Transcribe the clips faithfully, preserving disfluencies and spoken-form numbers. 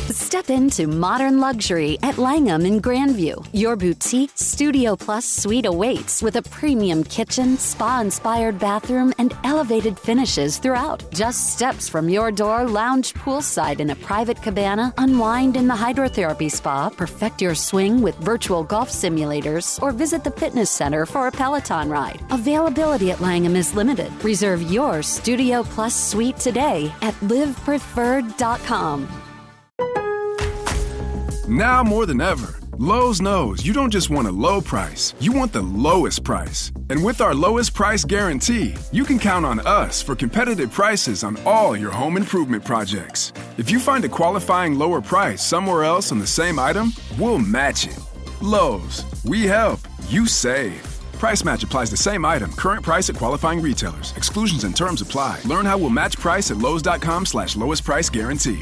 Step into modern luxury at Langham in Grandview. Your boutique Studio Plus suite awaits with a premium kitchen, spa-inspired bathroom, and elevated finishes throughout. Just steps from your door, lounge poolside in a private cabana, unwind in the hydrotherapy spa, perfect your swing with virtual golf simulators, or visit the fitness center for a Peloton ride. Availability at Langham is limited. Reserve your Studio Plus suite today at live preferred dot com. Now more than ever, Lowe's knows you don't just want a low price, you want the lowest price. And with our lowest price guarantee, you can count on us for competitive prices on all your home improvement projects. If you find a qualifying lower price somewhere else on the same item, we'll match it. Lowe's, we help, you save. Price match applies the same item. Current price at qualifying retailers. Exclusions and terms apply. Learn how we'll match price at lowes.com slash lowest price guarantee.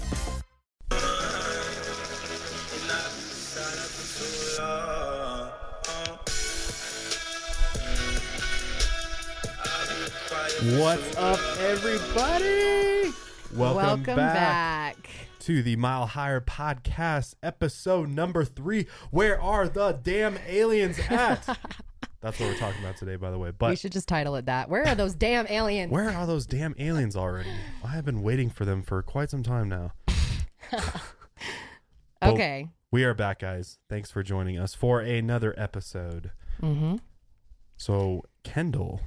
What's up, everybody? Welcome, Welcome back, back to the Mile Higher Podcast, episode number three. Where are the damn aliens at? That's what we're talking about today, by the way. But we should just title it that. Where are those damn aliens? Where are those damn aliens already? I have been waiting for them for quite some time now. Okay. We are back, guys. Thanks for joining us for another episode. Mm-hmm. So, Kendall.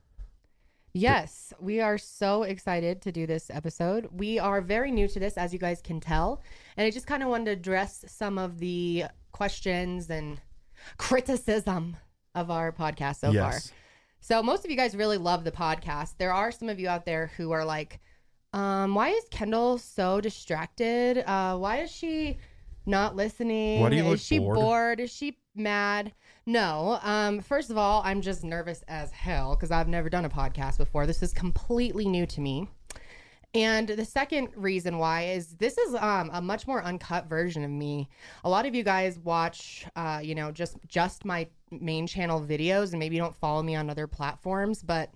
Yes, we are so excited to do this episode. We are very new to this, as you guys can tell. And I just kind of wanted to address some of the questions and criticism of our podcast so yes. far. So most of you guys really love the podcast. There are some of you out there who are like, um, why is Kendall so distracted? Uh, why is she not listening? Why do you look is she bored? bored? Is she mad? No. Um, first of all, I'm just nervous as hell because I've never done a podcast before. This is completely new to me. And the second reason why is this is um, a much more uncut version of me. A lot of you guys watch, uh, you know, just just my main channel videos, and maybe you don't follow me on other platforms, but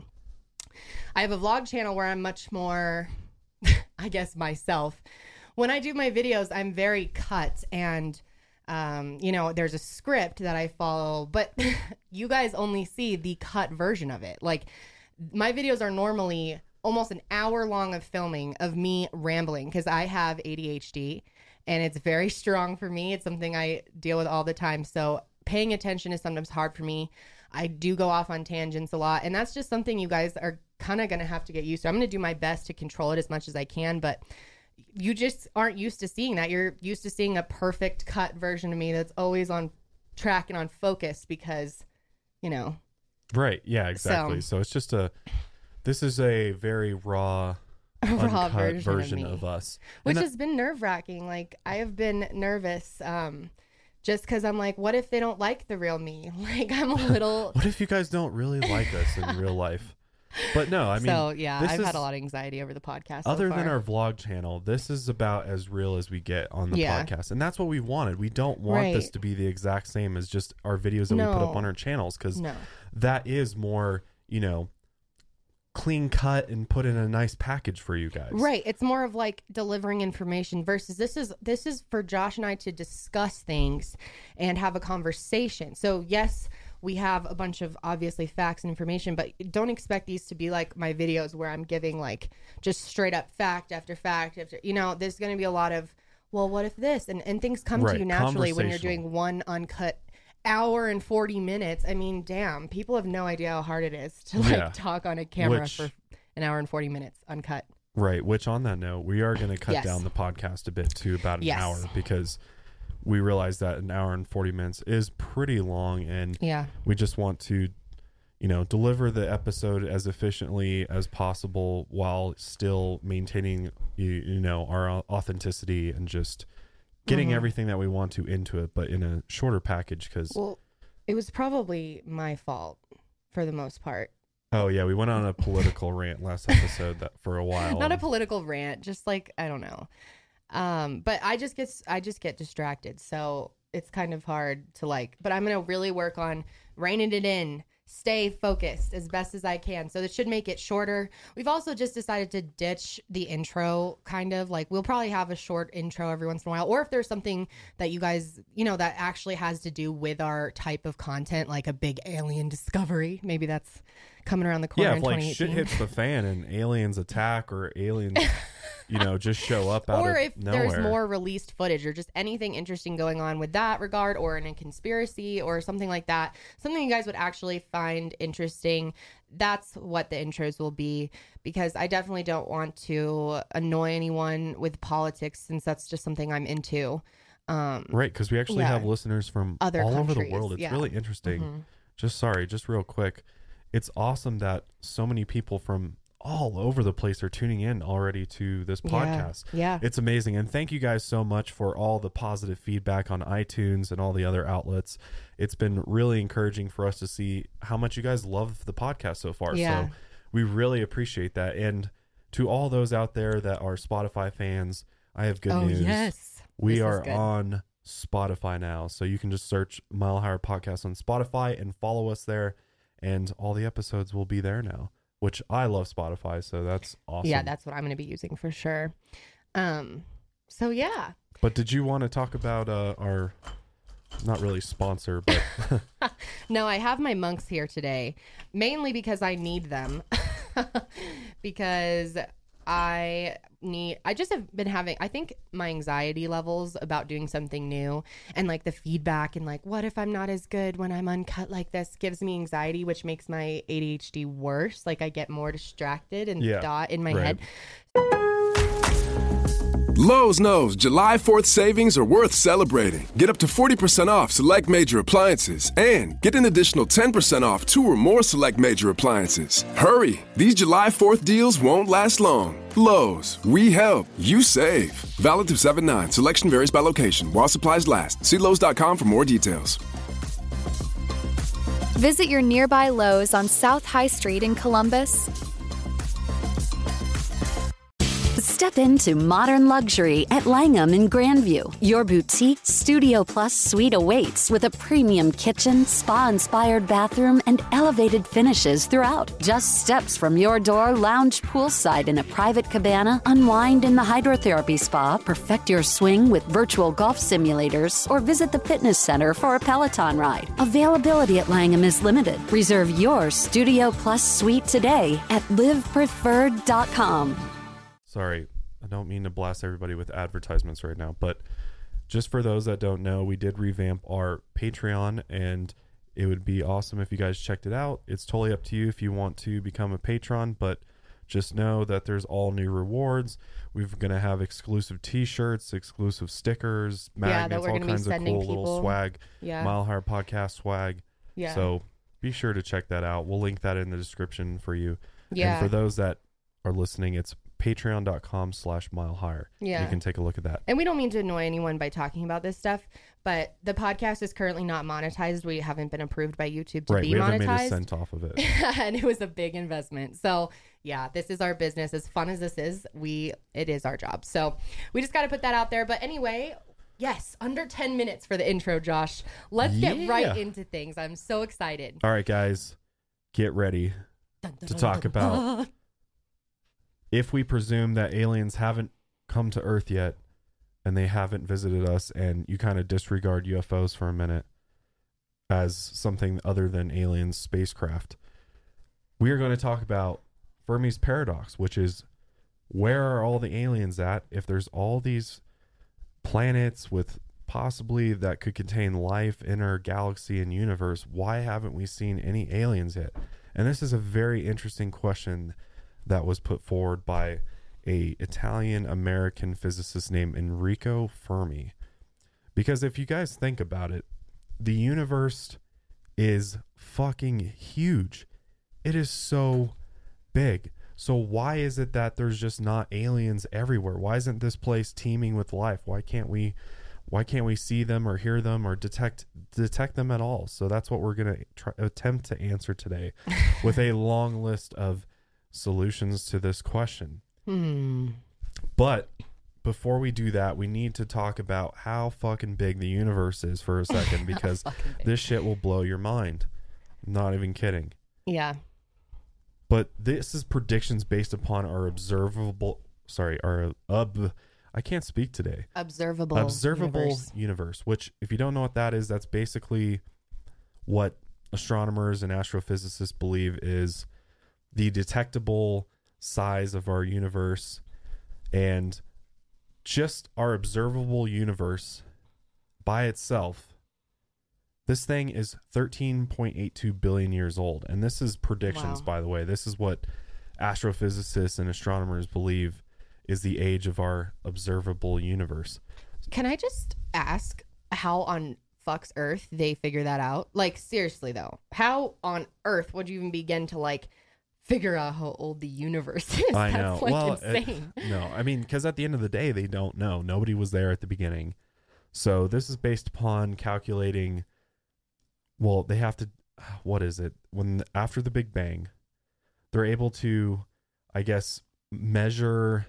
I have a vlog channel where I'm much more, I guess, myself. When I do my videos, I'm very cut and Um, you know, there's a script that I follow, but you guys only see the cut version of it. Like, my videos are normally almost an hour long of filming of me rambling because I have A D H D and it's very strong for me. It's something I deal with all the time. So paying attention is sometimes hard for me. I do go off on tangents a lot, and that's just something you guys are kind of going to have to get used to. I'm going to do my best to control it as much as I can, but you just aren't used to seeing that. You're used to seeing a perfect cut version of me that's always on track and on focus because, you know. Right. Yeah, exactly. So, so it's just a, this is a very raw, a raw uncut version, version of, of us. Which that, has been nerve wracking. Like, I have been nervous um, just because I'm like, what if they don't like the real me? Like, I'm a little. What if you guys don't really like us in real life? But no, I mean, so yeah, I've is, had a lot of anxiety over the podcast. Other so than far. our vlog channel, this is about as real as we get on the yeah. podcast, and that's what we wanted. We don't want right. this to be the exact same as just our videos that no. we put up on our channels, because no. that is more, you know, clean cut and put in a nice package for you guys. Right. It's more of like delivering information versus this is this is for Josh and I to discuss things and have a conversation. So yes, we have a bunch of obviously facts and information, but don't expect these to be like my videos where I'm giving like just straight up fact after fact after, you know, there's going to be a lot of, well, what if this? And, and things come right. to you naturally when you're doing one uncut hour and forty minutes. I mean, damn, people have no idea how hard it is to like yeah. talk on a camera Which, for an hour and forty minutes uncut. Right. Which on that note, we are going to cut yes. down the podcast a bit to about an yes. hour, because we realize that an hour and forty minutes is pretty long, and yeah. we just want to, you know, deliver the episode as efficiently as possible while still maintaining, you, you know, our authenticity and just getting mm-hmm. everything that we want to into it, but in a shorter package. Because well, it was probably my fault for the most part. Oh yeah, we went on a political rant last episode that for a while. Not a political rant, just like I don't know. Um, but I just get I just get distracted, so it's kind of hard to like. But I'm gonna really work on reining it in, stay focused as best as I can. So this should make it shorter. We've also just decided to ditch the intro, kind of like we'll probably have a short intro every once in a while. Or if there's something that you guys, you know, that actually has to do with our type of content, like a big alien discovery, maybe that's coming around the corner Yeah, in if like twenty eighteen. shit hits the fan and aliens attack or aliens, you know, just show up out or of if nowhere. there's more released footage or just anything interesting going on with that regard, or in a conspiracy or something like that, something you guys would actually find interesting, that's what the intros will be, because I definitely don't want to annoy anyone with politics, since that's just something I'm into. Um, right, because we actually yeah. have listeners from Other all over the countries, world. It's yeah. really interesting. Mhm. Just sorry, just real quick. It's awesome that so many people from all over the place are tuning in already to this podcast. Yeah. yeah. It's amazing. And thank you guys so much for all the positive feedback on iTunes and all the other outlets. It's been really encouraging for us to see how much you guys love the podcast so far. Yeah. So we really appreciate that. And to all those out there that are Spotify fans, I have good oh, news. yes. We This is are good. on Spotify now. So you can just search Mile Higher Podcast on Spotify and follow us there. And all the episodes will be there now, which I love Spotify. So that's awesome. Yeah, that's what I'm going to be using for sure. Um, so yeah. But did you want to talk about uh, our, not really sponsor, but No, I have my monks here today, mainly because I need them. Because I need, I just have been having, I think my anxiety levels about doing something new and like the feedback and like, what if I'm not as good when I'm uncut like this, gives me anxiety, which makes my A D H D worse. Like I get more distracted and Yeah, dot in my right. head. Lowe's knows July fourth savings are worth celebrating. Get up to forty percent off select major appliances and get an additional ten percent off two or more select major appliances. Hurry, these July fourth deals won't last long. Lowe's, we help, you save. Valid through seven nine. Selection varies by location while supplies last. See Lowe's dot com for more details. Visit your nearby Lowe's on South High Street in Columbus. Step into modern luxury at Langham in Grandview. Your boutique Studio Plus suite awaits with a premium kitchen, spa-inspired bathroom, and elevated finishes throughout. Just steps from your door, lounge poolside in a private cabana, unwind in the hydrotherapy spa, perfect your swing with virtual golf simulators, or visit the fitness center for a Peloton ride. Availability at Langham is limited. Reserve your Studio Plus suite today at live preferred dot com. sorry, I don't mean to blast everybody with advertisements right now, but just for those that don't know, we did revamp our Patreon, and it would be awesome if you guys checked it out. It's totally up to you if you want to become a patron, but just know that there's all new rewards. We're going to have exclusive t-shirts, exclusive stickers, Yeah, that magnets, we're all gonna be kinds of sending cool little people. swag, Yeah. Mile Higher Podcast swag. Yeah. So be sure to check that out. We'll link that in the description for you. Yeah. And for those that are listening, it's patreon.com slash mile higher. Yeah. You can take a look at that. And we don't mean to annoy anyone by talking about this stuff, but the podcast is currently not monetized. We haven't been approved by YouTube to Right. be We haven't made a monetized. cent off of it. And it was a big investment. So yeah, this is our business. As fun as this is, we it is our job. So we just got to put that out there. But anyway, yes, under ten minutes for the intro, Josh. Let's get Yeah. right into things. I'm so excited. All right, guys, get ready to talk about if we presume that aliens haven't come to Earth yet and they haven't visited us, and you kind of disregard U F Os for a minute as something other than aliens, spacecraft. We are going to talk about Fermi's paradox, which is where are all the aliens at if there's all these planets with possibly that could contain life in our galaxy and universe? Why haven't we seen any aliens yet? And this is a very interesting question that was put forward by a Italian American physicist named Enrico Fermi. Because if you guys think about it, the universe is fucking huge. It is so big. So why is it that there's just not aliens everywhere? Why isn't this place teeming with life? Why can't we why can't we see them or hear them or detect detect them at all? So that's what we're going to try, attempt to answer today with a long list of solutions to this question. Hmm. But before we do that, we need to talk about how fucking big the universe is for a second, because this shit will blow your mind. Not even kidding. Yeah. But this is predictions based upon our observable, sorry, our, uh, I can't speak today. Observable. Observable universe. universe. Which, if you don't know what that is, that's basically what astronomers and astrophysicists believe is the detectable size of our universe, and just our observable universe by itself. This thing is thirteen point eight two billion years old. And this is predictions, wow. by the way. This is what astrophysicists and astronomers believe is the age of our observable universe. Can I just ask how on fuck's earth they figure that out? Like, seriously, though. How on earth would you even begin to, like, figure out how old the universe is? I That's, know. like, well, insane. It, no, I mean, because at the end of the day, they don't know. Nobody was there at the beginning. So this is based upon calculating... Well, they have to, what is it? When after the Big Bang, they're able to, I guess, measure.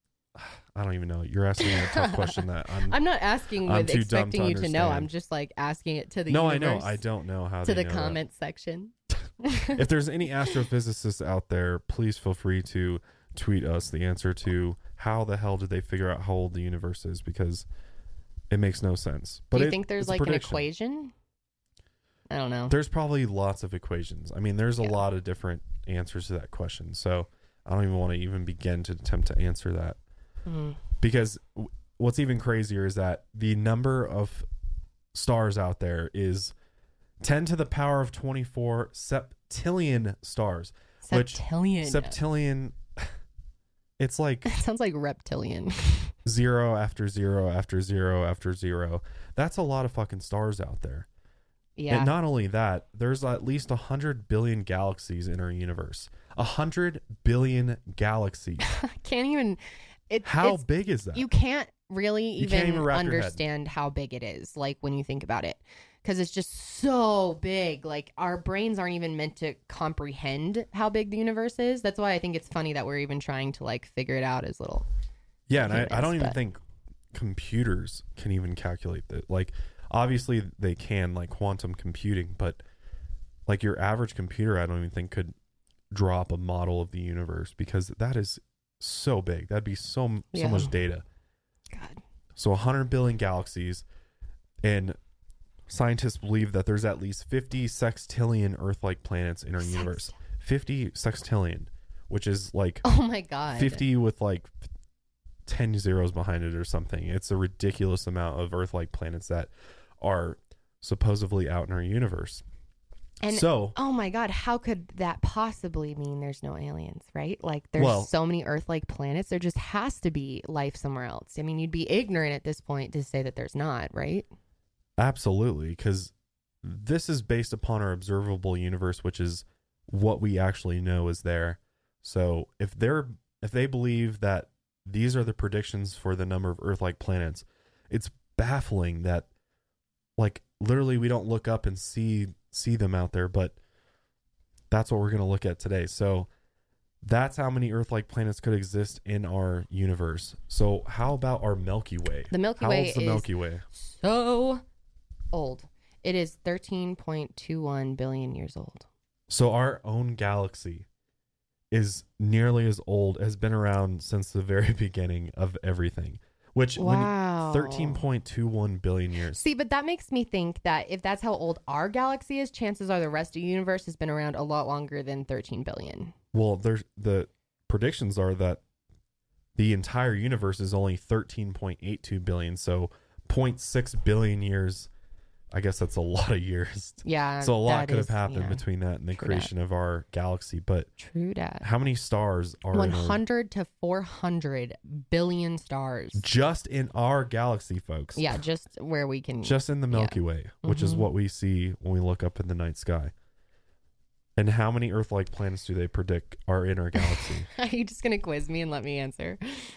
I don't even know. You're asking me a tough question that I'm. I'm not asking I'm with too dumb expecting to you to know. understand. I'm just like asking it to the no, universe. I know. I don't know how to they the know comment section. If there's any astrophysicists out there, please feel free to tweet us the answer to how the hell did they figure out how old the universe is, because it makes no sense. But Do you it, think there's like an equation? I don't know. There's probably lots of equations. I mean, there's a yeah. lot of different answers to that question. So I don't even want to even begin to attempt to answer that. Mm. Because w- what's even crazier is that the number of stars out there is ten to the power of twenty-four septillion stars. Septillion. Which, septillion. It's like... It sounds like reptilian. Zero after zero after zero after zero. That's a lot of fucking stars out there. Yeah. And not only that, there's at least one hundred billion galaxies in our universe. one hundred billion galaxies. I can't even... It, how big is that? You can't really you even, can't even understand how big it is, like, when you think about it. Because it's just so big. Like, our brains aren't even meant to comprehend how big the universe is. That's why I think it's funny that we're even trying to, like, figure it out as little Yeah, and humans, I, I don't even but... think computers can even calculate that. Like... Obviously, they can, like quantum computing, but like your average computer, I don't even think could draw up a model of the universe, because that is so big. That'd be so so yeah. much data. God. So one hundred billion galaxies, and scientists believe that there's at least fifty sextillion Earth-like planets in our Sext- universe. fifty sextillion, which is like oh my god, fifty with like ten zeros behind it or something. It's a ridiculous amount of Earth-like planets that are supposedly out in our universe. And so, oh my god, how could that possibly mean there's no aliens, right? Like, there's well, so many Earth-like planets. There just has to be life somewhere else. I mean, you'd be ignorant at this point to say that there's not, right? Absolutely, because this is based upon our observable universe, which is what we actually know is there. So if they're if they believe that these are the predictions for the number of Earth-like planets, it's baffling that, like, literally we don't look up and see see them out there, but that's what we're going to look at today. So that's how many Earth-like planets could exist in our universe. So how about our Milky Way? The Milky how Way old's the is Milky Way? So old. It is thirteen point two one billion years old. So our own galaxy is nearly as old, has been around since the very beginning of everything. Which, wow. thirteen point two one billion years. See, but that makes me think that if that's how old our galaxy is, chances are the rest of the universe has been around a lot longer than thirteen billion. Well, there's the predictions are that the entire universe is only thirteen point eight two billion. So zero point six billion years. I guess that's a lot of years. Yeah. So a lot could is, have happened yeah. between that and the True creation dat. of our galaxy. But True that. how many stars are one in our, hundred to four hundred billion stars. just in our galaxy, folks? Yeah, just where we can. Just in the Milky yeah. Way, which mm-hmm. is what we see when we look up in the night sky. And how many Earth-like planets do they predict are in our galaxy? Are you just going to quiz me and let me answer?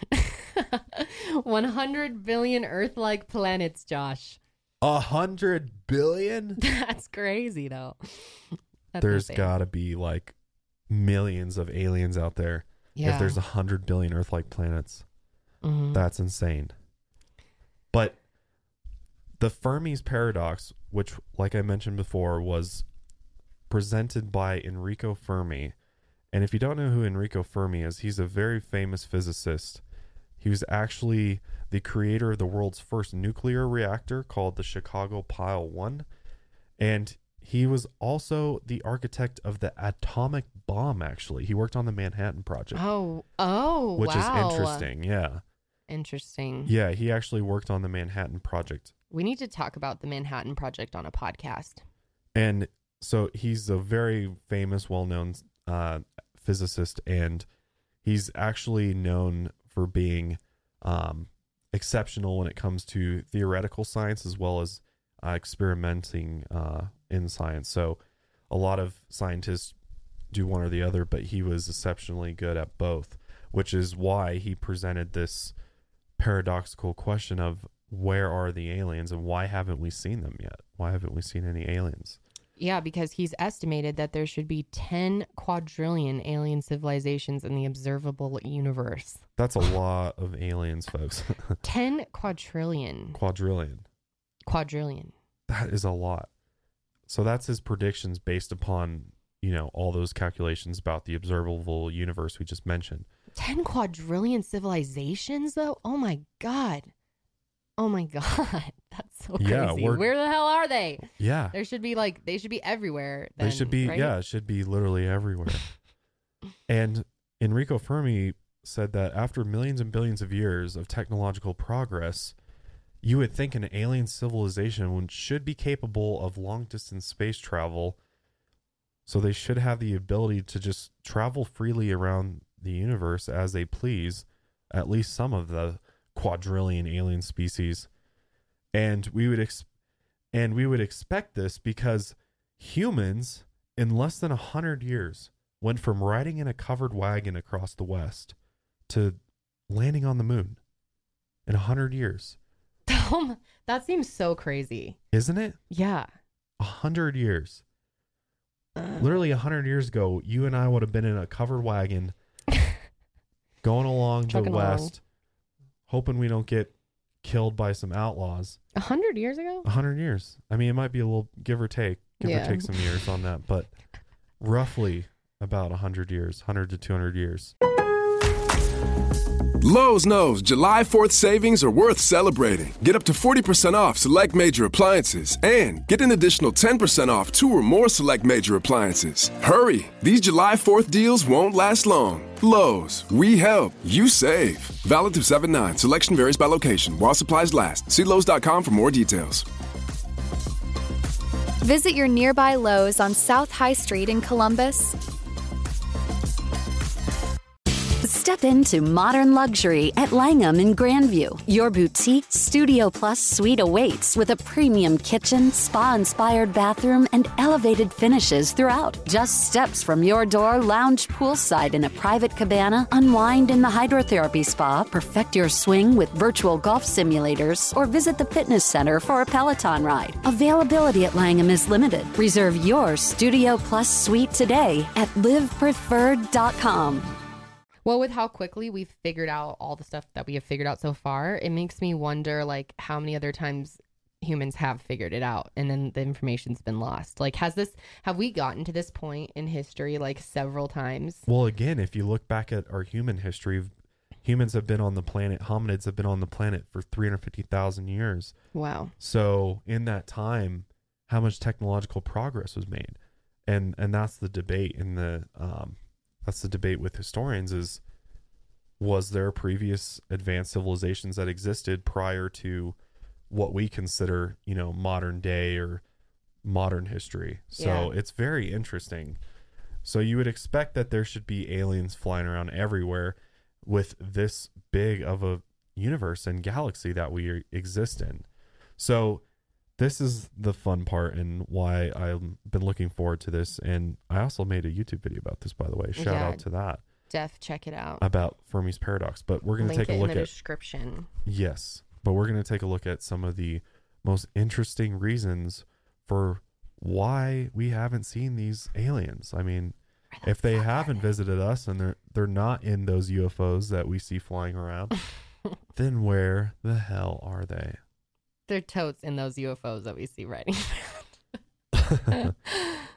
one hundred billion Earth-like planets, Josh. A hundred billion? That's crazy, though. That's There's insane. gotta be like millions of aliens out there. Yeah. If there's a hundred billion Earth-like planets, mm-hmm. that's insane. But the Fermi's paradox, which, like I mentioned before, was presented by Enrico Fermi. And if you don't know who Enrico Fermi is, he's a very famous physicist. He was actually the creator of the world's first nuclear reactor called the Chicago Pile one. And he was also the architect of the atomic bomb, actually. He worked on the Manhattan Project. Oh, oh, which wow. is interesting, yeah. Interesting. Yeah, he actually worked on the Manhattan Project. We need to talk about the Manhattan Project on a podcast. And so he's a very famous, well-known uh, physicist, and he's actually known for being um, exceptional when it comes to theoretical science as well as uh, experimenting uh, in science. So a lot of scientists do one or the other, but he was exceptionally good at both, which is why he presented this paradoxical question of where are the aliens and why haven't we seen them yet? Why haven't we seen any aliens? Yeah, because he's estimated that there should be ten quadrillion alien civilizations in the observable universe. That's a lot of aliens, folks. ten quadrillion. Quadrillion. Quadrillion. That is a lot. So that's his predictions based upon, you know, all those calculations about the observable universe we just mentioned. ten quadrillion civilizations, though? Oh, my God. Oh, my God. That's so crazy. Yeah, we're- Where the hell are they? Yeah. There should be, like, they should be everywhere. Then, They should be, right? yeah, it should be literally everywhere. And Enrico Fermi said that after millions and billions of years of technological progress, you would think an alien civilization would, should be capable of long-distance space travel, so they should have the ability to just travel freely around the universe as they please, at least some of the quadrillion alien species. And we would ex- and we would expect this because humans in less than a hundred years went from riding in a covered wagon across the West to landing on the moon in a hundred years. That seems so crazy. Isn't it? Yeah. A hundred years. Literally a hundred years ago, you and I would have been in a covered wagon going along the Trucking West, along. hoping we don't get killed by some outlaws. A hundred years ago? A hundred years. I mean, it might be a little give or take, give Yeah. or take some years on that, but roughly about a hundred years, hundred to two hundred years. Lowe's knows July fourth savings are worth celebrating. Get up to forty percent off select major appliances and get an additional ten percent off two or more select major appliances. Hurry! These July fourth deals won't last long. Lowe's, we help, you save. Valid through seven nine. Selection varies by location. While supplies last. See Lowe's dot com for more details. Visit your nearby Lowe's on South High Street in Columbus. Step into modern luxury at Langham in Grandview. Your boutique Studio Plus suite awaits with a premium kitchen, spa-inspired bathroom, and elevated finishes throughout. Just steps from your door, lounge poolside in a private cabana, unwind in the hydrotherapy spa, perfect your swing with virtual golf simulators, or visit the fitness center for a Peloton ride. Availability at Langham is limited. Reserve your Studio Plus suite today at live preferred dot com. Well, with how quickly we've figured out all the stuff that we have figured out so far, it makes me wonder, like, how many other times humans have figured it out and then the information's been lost. Like, has this, have we gotten to this point in history, like, several times? Well, again, if you look back at our human history, humans have been on the planet, hominids have been on the planet for three hundred fifty thousand years. Wow. So in that time, how much technological progress was made? And and that's the debate in the um that's the debate with historians is, was there previous advanced civilizations that existed prior to what we consider, you know, modern day or modern history? So Yeah. it's very interesting. So you would expect that there should be aliens flying around everywhere with this big of a universe and galaxy that we exist in. So this is the fun part and why I've been looking forward to this. And I also made a YouTube video about this, by the way. Shout Yeah. out to that. Def, check it out. About Fermi's paradox. But we're going to Link take a it look in the at description. yes, but we're going to take a look at some of the most interesting reasons for why we haven't seen these aliens. I mean, the if they fuck are haven't they? visited us and they're they're not in those U F Os that we see flying around, then where the hell are they? They're totes in those U F Os that we see riding.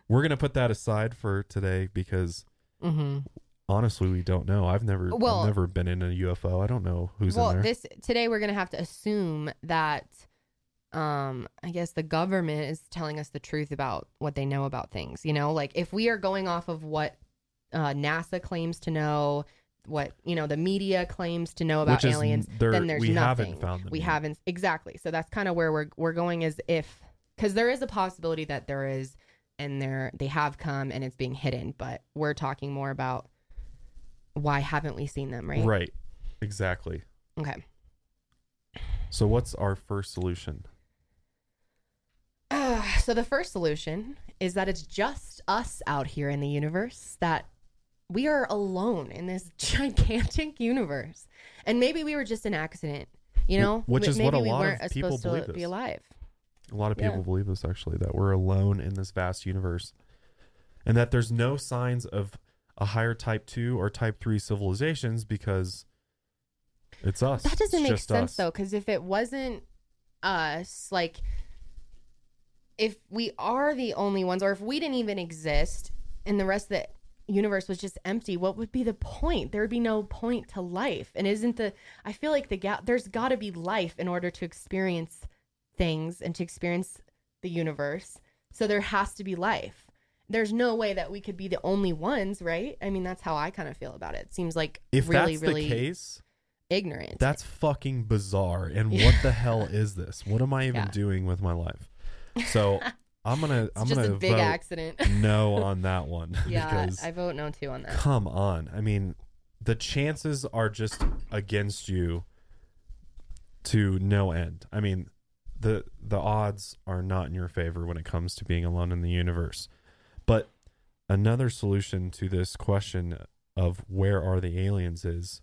we're going to put that aside for today because Mm-hmm. honestly, we don't know. I've never, Well- I've never been in a U F O. I don't know who's Well, in there. this today we're gonna have to assume that, um, I guess the government is telling us the truth about what they know about things. You know, like if we are going off of what uh, NASA claims to know, what you know the media claims to know about Which is aliens, n- there- then there's we nothing. haven't found them we yet. haven't exactly. So that's kind of where we're we're going, as if because there is a possibility that there is, and there they have come and it's being hidden, but we're talking more about why haven't we seen them, right? Right. Exactly. Okay. So what's our first solution? Uh, so the first solution is that it's just us out here in the universe, that we are alone in this gigantic universe. And maybe we were just an accident, you know? Which M- is maybe what a we lot weren't of people supposed to believe be this. alive. A lot of people Yeah. believe this, actually, that we're alone in this vast universe and that there's no signs of a higher type two or type three civilizations because it's us. That doesn't It's make just sense us. though, because if it wasn't us, like if we are the only ones, or if we didn't even exist and the rest of the universe was just empty, what would be the point? There would be no point to life. And isn't the I feel like the gap there's got to be life in order to experience things and to experience the universe. So there has to be life. There's no way that we could be the only ones, right? I mean, that's how I kind of feel about it. It seems like If really, that's really the case, ignorant. that's fucking bizarre. And what the hell is this? What am I even Yeah. doing with my life? So I'm gonna It's I'm just gonna a big vote accident. no on that one. Yeah, because I vote no too on that. come on. I mean, the chances are just against you to no end. I mean, the the odds are not in your favor when it comes to being alone in the universe. But another solution to this question of where are the aliens is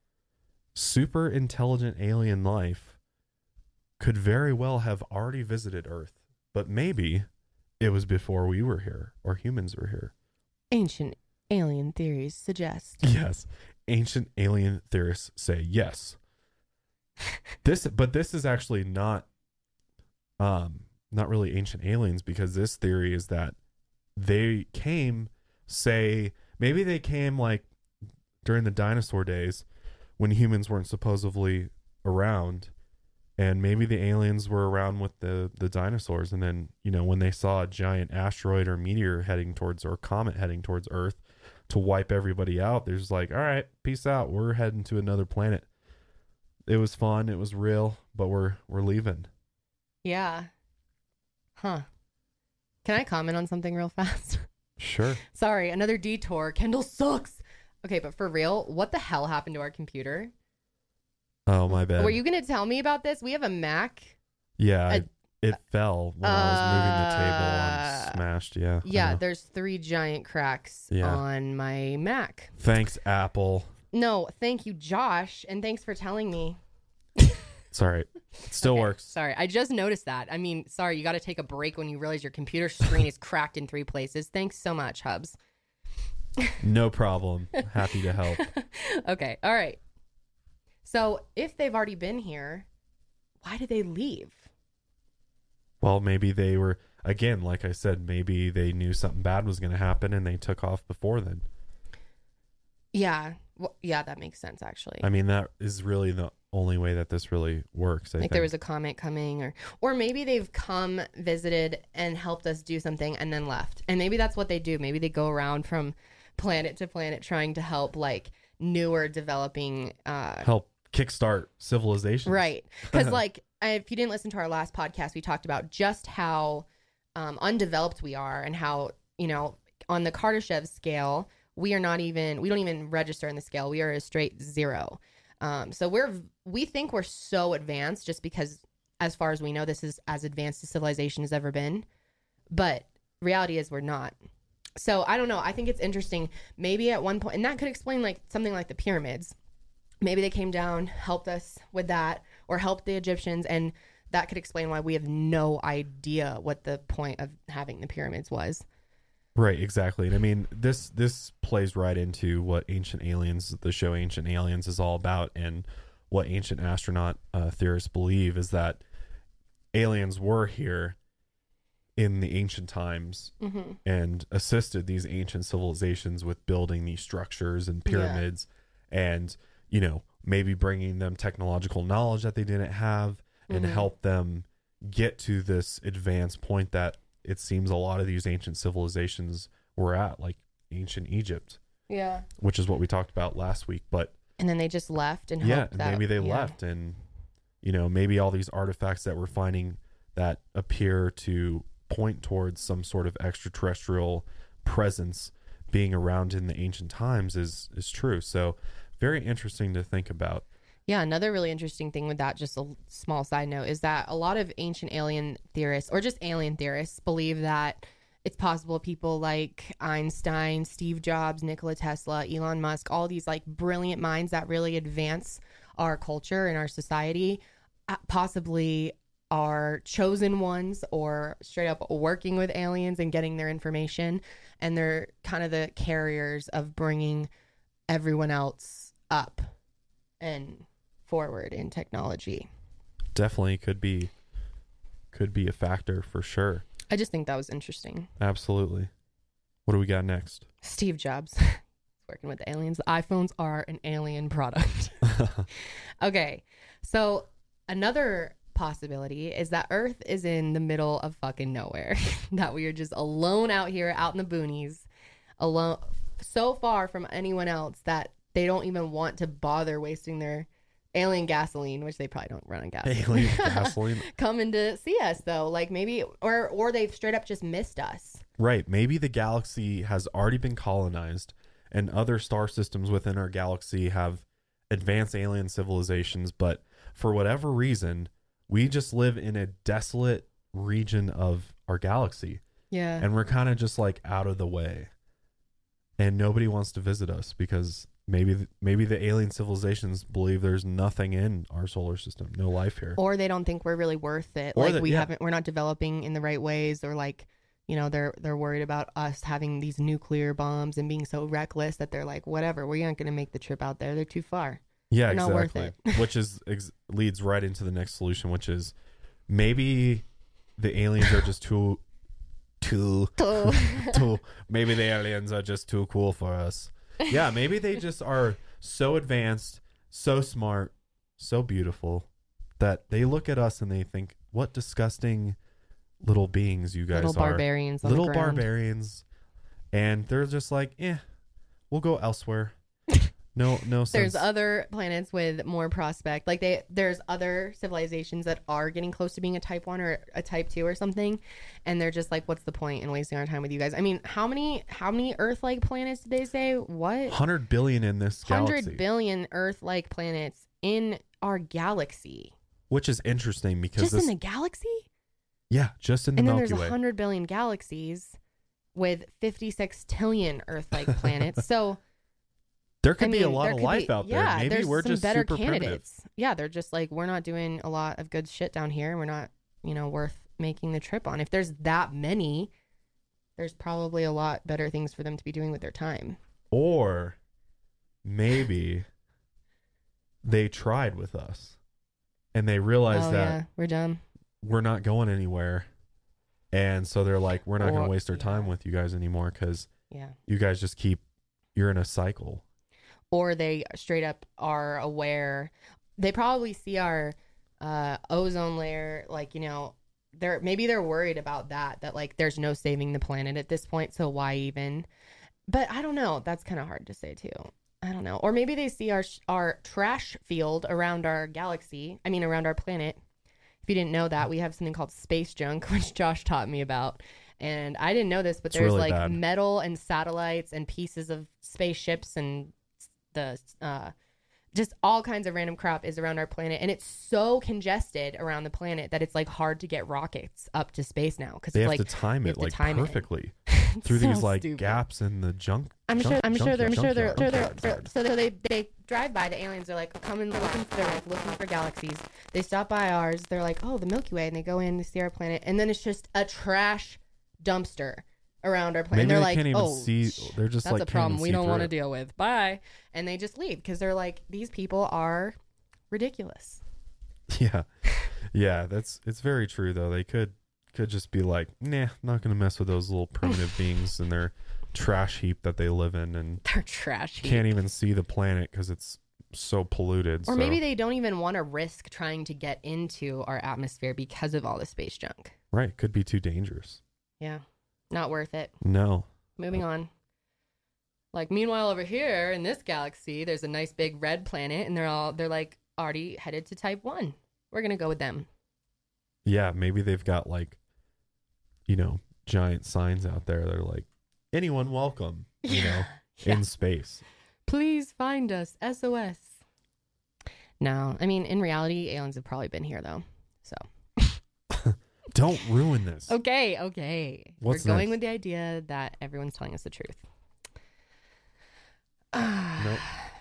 super intelligent alien life could very well have already visited Earth, but maybe it was before we were here or humans were here. Ancient alien theories suggest. Yes. Ancient alien theorists say yes. This, but this is actually not, um, not really ancient aliens, because this theory is that they came, say, maybe they came like during the dinosaur days when humans weren't supposedly around, and maybe the aliens were around with the the dinosaurs, and then, you know, when they saw a giant asteroid or meteor heading towards, or comet heading towards Earth to wipe everybody out, they're just like, all right, peace out, we're heading to another planet. It was fun, it was real, but we're we're leaving. Yeah. Huh. Can I comment on something real fast? Sure. Sorry, another detour. Kendall sucks. Okay, but for real, what the hell happened to our computer? Oh, my bad. Were you going to tell me about this? We have a Mac. Yeah, I, Uh, it fell when I was moving the table and uh, smashed. Yeah. I Yeah, know. there's three giant cracks Yeah. on my Mac. Thanks, Apple. No, thank you, Josh, and thanks for telling me. It's all right. It still Okay, works. Sorry, I just noticed that. I mean, sorry, you got to take a break when you realize your computer screen is cracked in three places. Thanks so much, Hubs. No problem. Happy to help. Okay, all right. So if they've already been here, why did they leave? Well, maybe they were, again, like I said, maybe they knew something bad was going to happen and they took off before then. Yeah, well, yeah, that makes sense actually. I mean, that is really the only way that this really works. I like think. there was a comet coming, or or maybe they've come, visited, and helped us do something, and then left. And maybe that's what they do. Maybe they go around from planet to planet trying to help like newer developing. Uh, help kickstart civilization. right? Because like if you didn't listen to our last podcast, we talked about just how um, undeveloped we are, and how, you know, on the Kardashev scale, we are not even we don't even register in the scale. We are a straight zero. Um, so we're we think we're so advanced just because, as far as we know, this is as advanced as civilization has ever been. But reality is we're not. So I don't know. I think it's interesting. Maybe at one point, and that could explain like something like the pyramids. Maybe they came down, helped us with that, or helped the Egyptians, and that could explain why we have no idea what the point of having the pyramids was. Right, exactly. And I mean, this this plays right into what Ancient Aliens, the show Ancient Aliens, is all about, and what ancient astronaut uh, theorists believe is that aliens were here in the ancient times Mm-hmm. and assisted these ancient civilizations with building these structures and pyramids and, you know, maybe bringing them technological knowledge that they didn't have and Mhm. help them get to this advanced point that it seems a lot of these ancient civilizations were at, like ancient Egypt, Yeah. which is what we talked about last week. But And then they just left and yeah, hoped and that, maybe they yeah. left, and you know, maybe all these artifacts that we're finding that appear to point towards some sort of extraterrestrial presence being around in the ancient times is is true. So very interesting to think about. Yeah, another really interesting thing with that, just a small side note, is that a lot of ancient alien theorists, or just alien theorists, believe that it's possible people like Einstein, Steve Jobs, Nikola Tesla, Elon Musk, all these like brilliant minds that really advance our culture and our society, uh, possibly are chosen ones or straight up working with aliens and getting their information. And they're kind of the carriers of bringing everyone else up and forward in technology. Definitely could be could be a factor for sure. I just think that was interesting. Absolutely. What do we got next? Steve Jobs working with the aliens. The iPhones are an alien product. Okay, so another possibility is that Earth is in the middle of fucking nowhere. That we are just alone out here, out in the boonies, alone, so far from anyone else that they don't even want to bother wasting their alien gasoline, which they probably don't run on gasoline. Alien gasoline. Coming to see us though, like maybe, or or they've straight up just missed us. Right. Maybe the galaxy has already been colonized and other star systems within our galaxy have advanced alien civilizations, but for whatever reason, we just live in a desolate region of our galaxy. Yeah. And we're kind of just like out of the way. And nobody wants to visit us because maybe maybe the alien civilizations believe there's nothing in our solar system, no life here. Or they don't think we're really worth it. Or Like that- we yeah. haven't, we're not developing in the right ways, or like, you know, they're they're worried about us having these nuclear bombs and being so reckless that they're like, whatever, we aren't going to make the trip out there. They're too far. Yeah, They're not worth exactly. Which is ex- leads right into the next solution, which is maybe the aliens are just too, too, too. Maybe the aliens are just too cool for us. Yeah, maybe they just are so advanced, so smart, so beautiful that they look at us and they think, "What disgusting little beings you guys Little are, barbarians on little the ground." barbarians," and they're just like, "Eh, we'll go elsewhere." No, no sense. There's other planets with more prospect. Like they, there's other civilizations that are getting close to being a type one or a type two or something, and they're just like, "What's the point in wasting our time with you guys?" I mean, how many, how many Earth-like planets did they say? What? one hundred billion in this galaxy. Hundred billion Earth-like planets in our galaxy. Which is interesting because Just this, in the galaxy? yeah, just in the And then Milky there's Way. one hundred billion galaxies with fifty-six trillion Earth-like planets. So There could I be a mean, lot there of could life be- out there. yeah, Maybe there's we're some just better super primitive. candidates. Yeah, they're just like, we're not doing a lot of good shit down here. We're not, you know, worth making the trip on. If there's that many, there's probably a lot better things for them to be doing with their time. Or maybe they tried with us and they realized oh that yeah, we're done. we're not going anywhere. And so they're like, we're not going Or- to waste our time yeah. with you guys anymore because Yeah. you guys just keep, you're in a cycle. Or they straight up are aware. They probably see our uh, ozone layer, like, you know, they're maybe they're worried about that, that like there's no saving the planet at this point, so why even? But I don't know. That's kind of hard to say too. I don't know. Or maybe they see our our trash field around our galaxy. I mean, around our planet. If you didn't know that, we have something called space junk, which Josh taught me about. And I didn't know this, but It's there's really like bad. metal and satellites and pieces of spaceships and the uh just all kinds of random crap is around our planet, and it's so congested around the planet that it's like hard to get rockets up to space now because They it's have like to time you it have to like time it. perfectly It's through so these like stupid. gaps in the junk. I'm junk, sure. I'm sure they're. I'm sure they're. junkyard, Sure they're, junkyard. so so they they drive by. The aliens are like coming looking. They're like looking for galaxies. They stop by ours. They're like, oh, the Milky Way, and they go in. They see our planet, and then it's just a trash dumpster around our planet. Maybe And they're they like, can't even oh, see. sh- They're just that's like a can't problem even we see don't through want to it. deal with. Bye, and they just leave because they're like, these people are ridiculous. Yeah, yeah, that's it's very true though. They could could just be like, nah, not going to mess with those little primitive beings and their trash heap that they live in, and Their trash heap. can't even see the planet because it's so polluted. Or so. maybe they don't even want to risk trying to get into our atmosphere because of all the space junk. Right. Could be too dangerous. Yeah. Not worth it. No. Moving on. Like, meanwhile, over here in this galaxy, there's a nice big red planet, and they're all, they're like already headed to type one. We're going to go with them. Yeah. Maybe they've got like, you know, giant signs out there that are like, anyone welcome, you Yeah. know, Yeah. in space. Please find us. S O S. No, I mean, in reality, aliens have probably been here, though. So. Don't ruin this. Okay, okay. What's We're going next? with the idea that everyone's telling us the truth. Nope.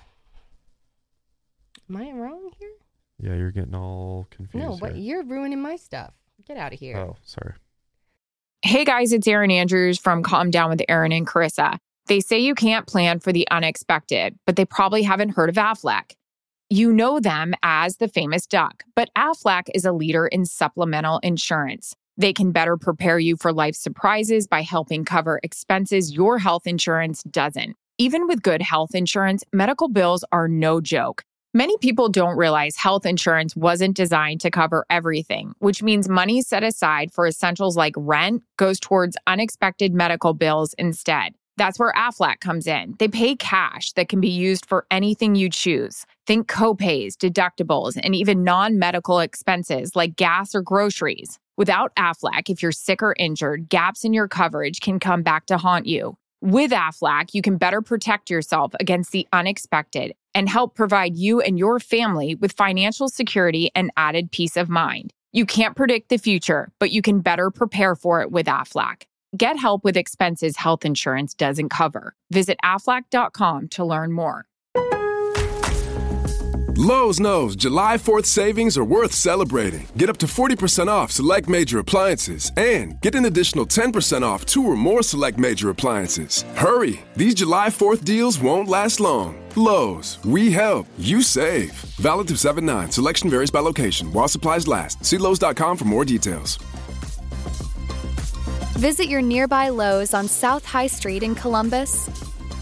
Am I wrong here? Yeah, you're getting all confused. No, but here. you're ruining my stuff. Get out of here. Oh, sorry. Hey guys, it's Erin Andrews from Calm Down with Erin and Carissa. They say you can't plan for the unexpected, but they probably haven't heard of Aflac. You know them as the famous duck, but Aflac is a leader in supplemental insurance. They can better prepare you for life's surprises by helping cover expenses your health insurance doesn't. Even with good health insurance, medical bills are no joke. Many people don't realize health insurance wasn't designed to cover everything, which means money set aside for essentials like rent goes towards unexpected medical bills instead. That's where Aflac comes in. They pay cash that can be used for anything you choose. Think copays, deductibles, and even non-medical expenses like gas or groceries. Without Aflac, if you're sick or injured, gaps in your coverage can come back to haunt you. With Aflac, you can better protect yourself against the unexpected and help provide you and your family with financial security and added peace of mind. You can't predict the future, but you can better prepare for it with Aflac. Get help with expenses health insurance doesn't cover. Visit aflac dot com to learn more. Lowe's knows July fourth savings are worth celebrating. Get up to forty percent off select major appliances and get an additional ten percent off two or more select major appliances. Hurry! These July fourth deals won't last long. Lowe's, we help, you save. Valid through seven nine. Selection varies by location while supplies last. See Lowe's dot com for more details. Visit your nearby Lowe's on South High Street in Columbus.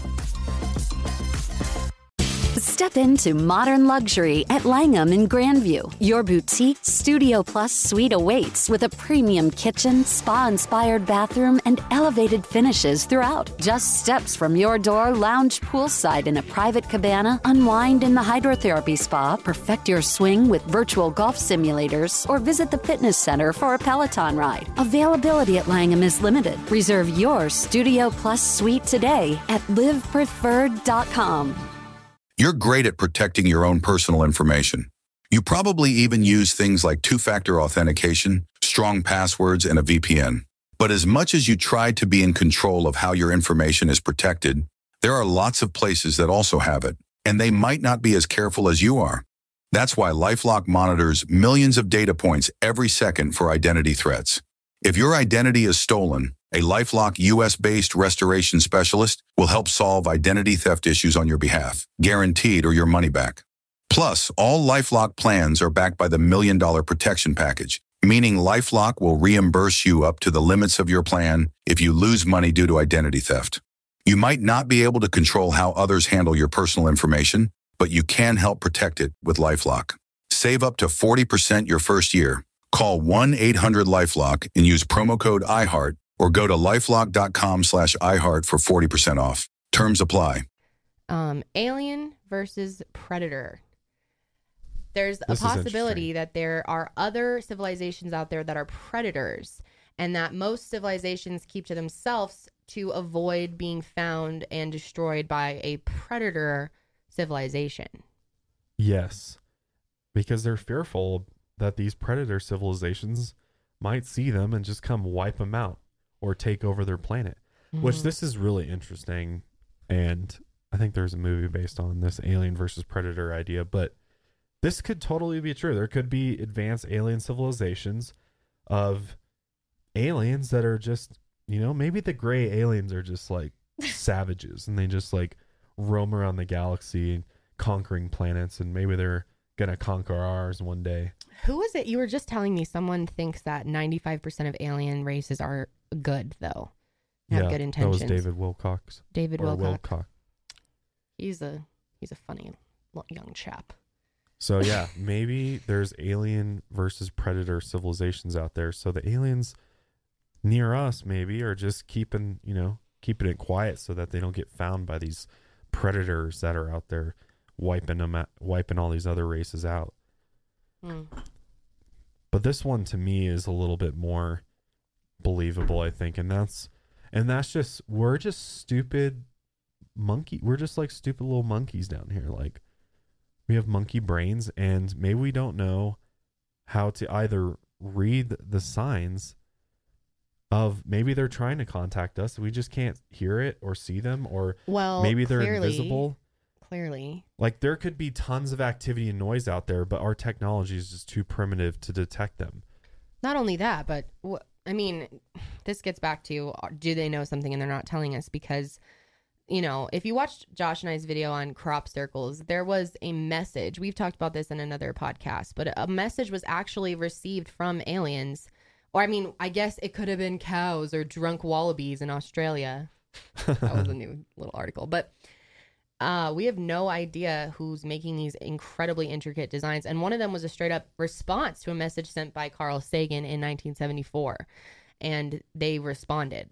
Step into modern luxury at Langham in Grandview. Your boutique Studio Plus suite awaits with a premium kitchen, spa-inspired bathroom, and elevated finishes throughout. Just steps from your door, lounge poolside in a private cabana, unwind in the hydrotherapy spa, perfect your swing with virtual golf simulators, or visit the fitness center for a Peloton ride. Availability at Langham is limited. Reserve your Studio Plus suite today at live preferred dot com. You're great at protecting your own personal information. You probably even use things like two-factor authentication, strong passwords, and a V P N. But as much as you try to be in control of how your information is protected, there are lots of places that also have it, and they might not be as careful as you are. That's why LifeLock monitors millions of data points every second for identity threats. If your identity is stolen, a LifeLock U S-based restoration specialist will help solve identity theft issues on your behalf, guaranteed or your money back. Plus, all LifeLock plans are backed by the Million Dollar Protection Package, meaning LifeLock will reimburse you up to the limits of your plan if you lose money due to identity theft. You might not be able to control how others handle your personal information, but you can help protect it with LifeLock. Save up to forty percent your first year. Call one eight hundred LifeLock and use promo code iHeart or go to lifelock dot com slash iHeart for forty percent off. Terms apply. Um, Alien versus Predator. There's This a is possibility interesting. that there are other civilizations out there that are predators, and that most civilizations keep to themselves to avoid being found and destroyed by a predator civilization. Yes, because they're fearful that these predator civilizations might see them and just come wipe them out or take over their planet, which this is really interesting. And I think there's a movie based on this alien versus predator idea, but this could totally be true. There could be advanced alien civilizations of aliens that are just, you know, maybe the gray aliens are just like savages and they just like roam around the galaxy conquering planets, and maybe they're gonna conquer ours one day. Who was it? You were just telling me someone thinks that ninety-five percent of alien races are good, though. Have yeah, good intentions. That was David Wilcox. David or Wilcox. Wilcox. He's a he's a funny young chap. So yeah, maybe there's alien versus predator civilizations out there. So the aliens near us maybe are just keeping, you know, keeping it quiet so that they don't get found by these predators that are out there wiping them out, wiping all these other races out. Hmm. But this one to me is a little bit more believable, I think, and that's and that's just we're just stupid monkey. We're just like stupid little monkeys down here. Like we have monkey brains, and maybe we don't know how to either read the signs of maybe they're trying to contact us. We just can't hear it or see them, or well, maybe they're clearly, invisible. Clearly. Like there could be tons of activity and noise out there, but our technology is just too primitive to detect them. Not only that, but wh- I mean, this gets back to, do they know something and they're not telling us? Because, you know, if you watched Josh and I's video on crop circles, there was a message. We've talked about this in another podcast, but a message was actually received from aliens. Or, I mean, I guess it could have been cows or drunk wallabies in Australia. That was a new little article. But uh, we have no idea who's making these incredibly intricate designs. And one of them was a straight up response to a message sent by Carl Sagan in nineteen seventy-four. And they responded.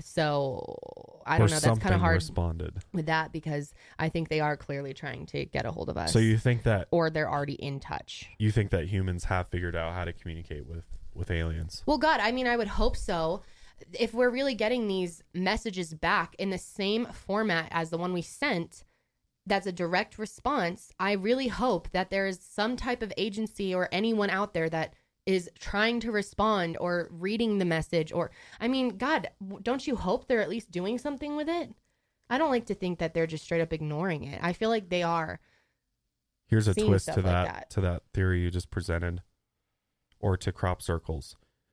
So I don't or know. That's kind of hard responded. with that, because I think they are clearly trying to get a hold of us. So you think that, or they're already in touch. You think that humans have figured out how to communicate with, with aliens? Well, God, I mean, I would hope so. If we're really getting these messages back in the same format as the one we sent, that's a direct response. I really hope that there is some type of agency or anyone out there that is trying to respond or reading the message. Or, I mean, God, don't you hope they're at least doing something with it? I don't like to think that they're just straight up ignoring it. I feel like they are. Here's a twist to like that, that to that theory you just presented, or to crop circles.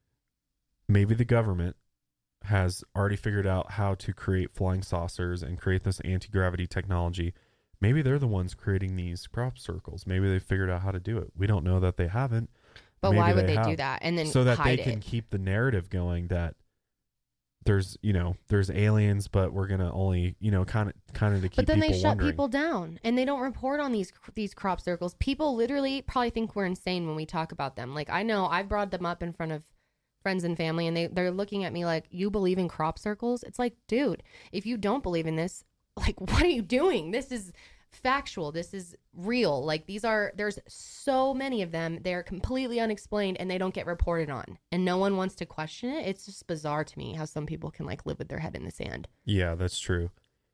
Maybe the government has already figured out how to create flying saucers and create this anti-gravity technology. Maybe they're the ones creating these crop circles. Maybe they figured out how to do it. We don't know that they haven't. But Maybe why would they, have. do that? And then so that hide they can it. keep the narrative going that there's, you know, there's aliens, but we're gonna only, you know, kind of, kind of to keep. But then people they shut wondering. people down, and they don't report on these these crop circles. People literally probably think we're insane when we talk about them. Like, I know I've brought them up in front of friends and family, and they they're looking at me like, "You believe in crop circles?" It's like, dude, if you don't believe in this, like, what are you doing? This is factual. This is real. Like, these are, there's so many of them. They're completely unexplained, and they don't get reported on, and no one wants to question it. It's just bizarre to me how some people can like live with their head in the sand. Yeah, that's true.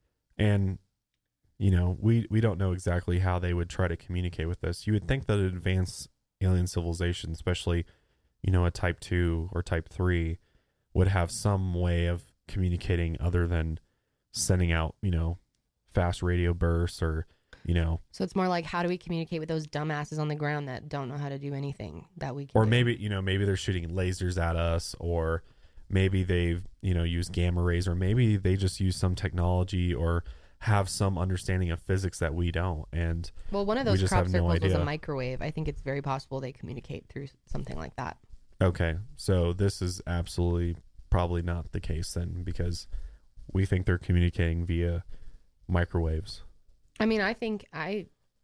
And you know, we we don't know exactly how they would try to communicate with us. You would think that an advanced alien civilization, especially, you know, a type two or type three, would have some way of communicating other than sending out, you know, fast radio bursts, or, you know. So it's more like, how do we communicate with those dumbasses on the ground that don't know how to do anything that we can Or do? maybe, you know, maybe they're shooting lasers at us, or maybe they've, you know, used gamma rays, or maybe they just use some technology or have some understanding of physics that we don't. And well, one of we those just crop have no circles was a idea. microwave. I think it's very possible they communicate through something like that. Okay, so this is absolutely probably not the case then, because we think they're communicating via microwaves. I mean, I think I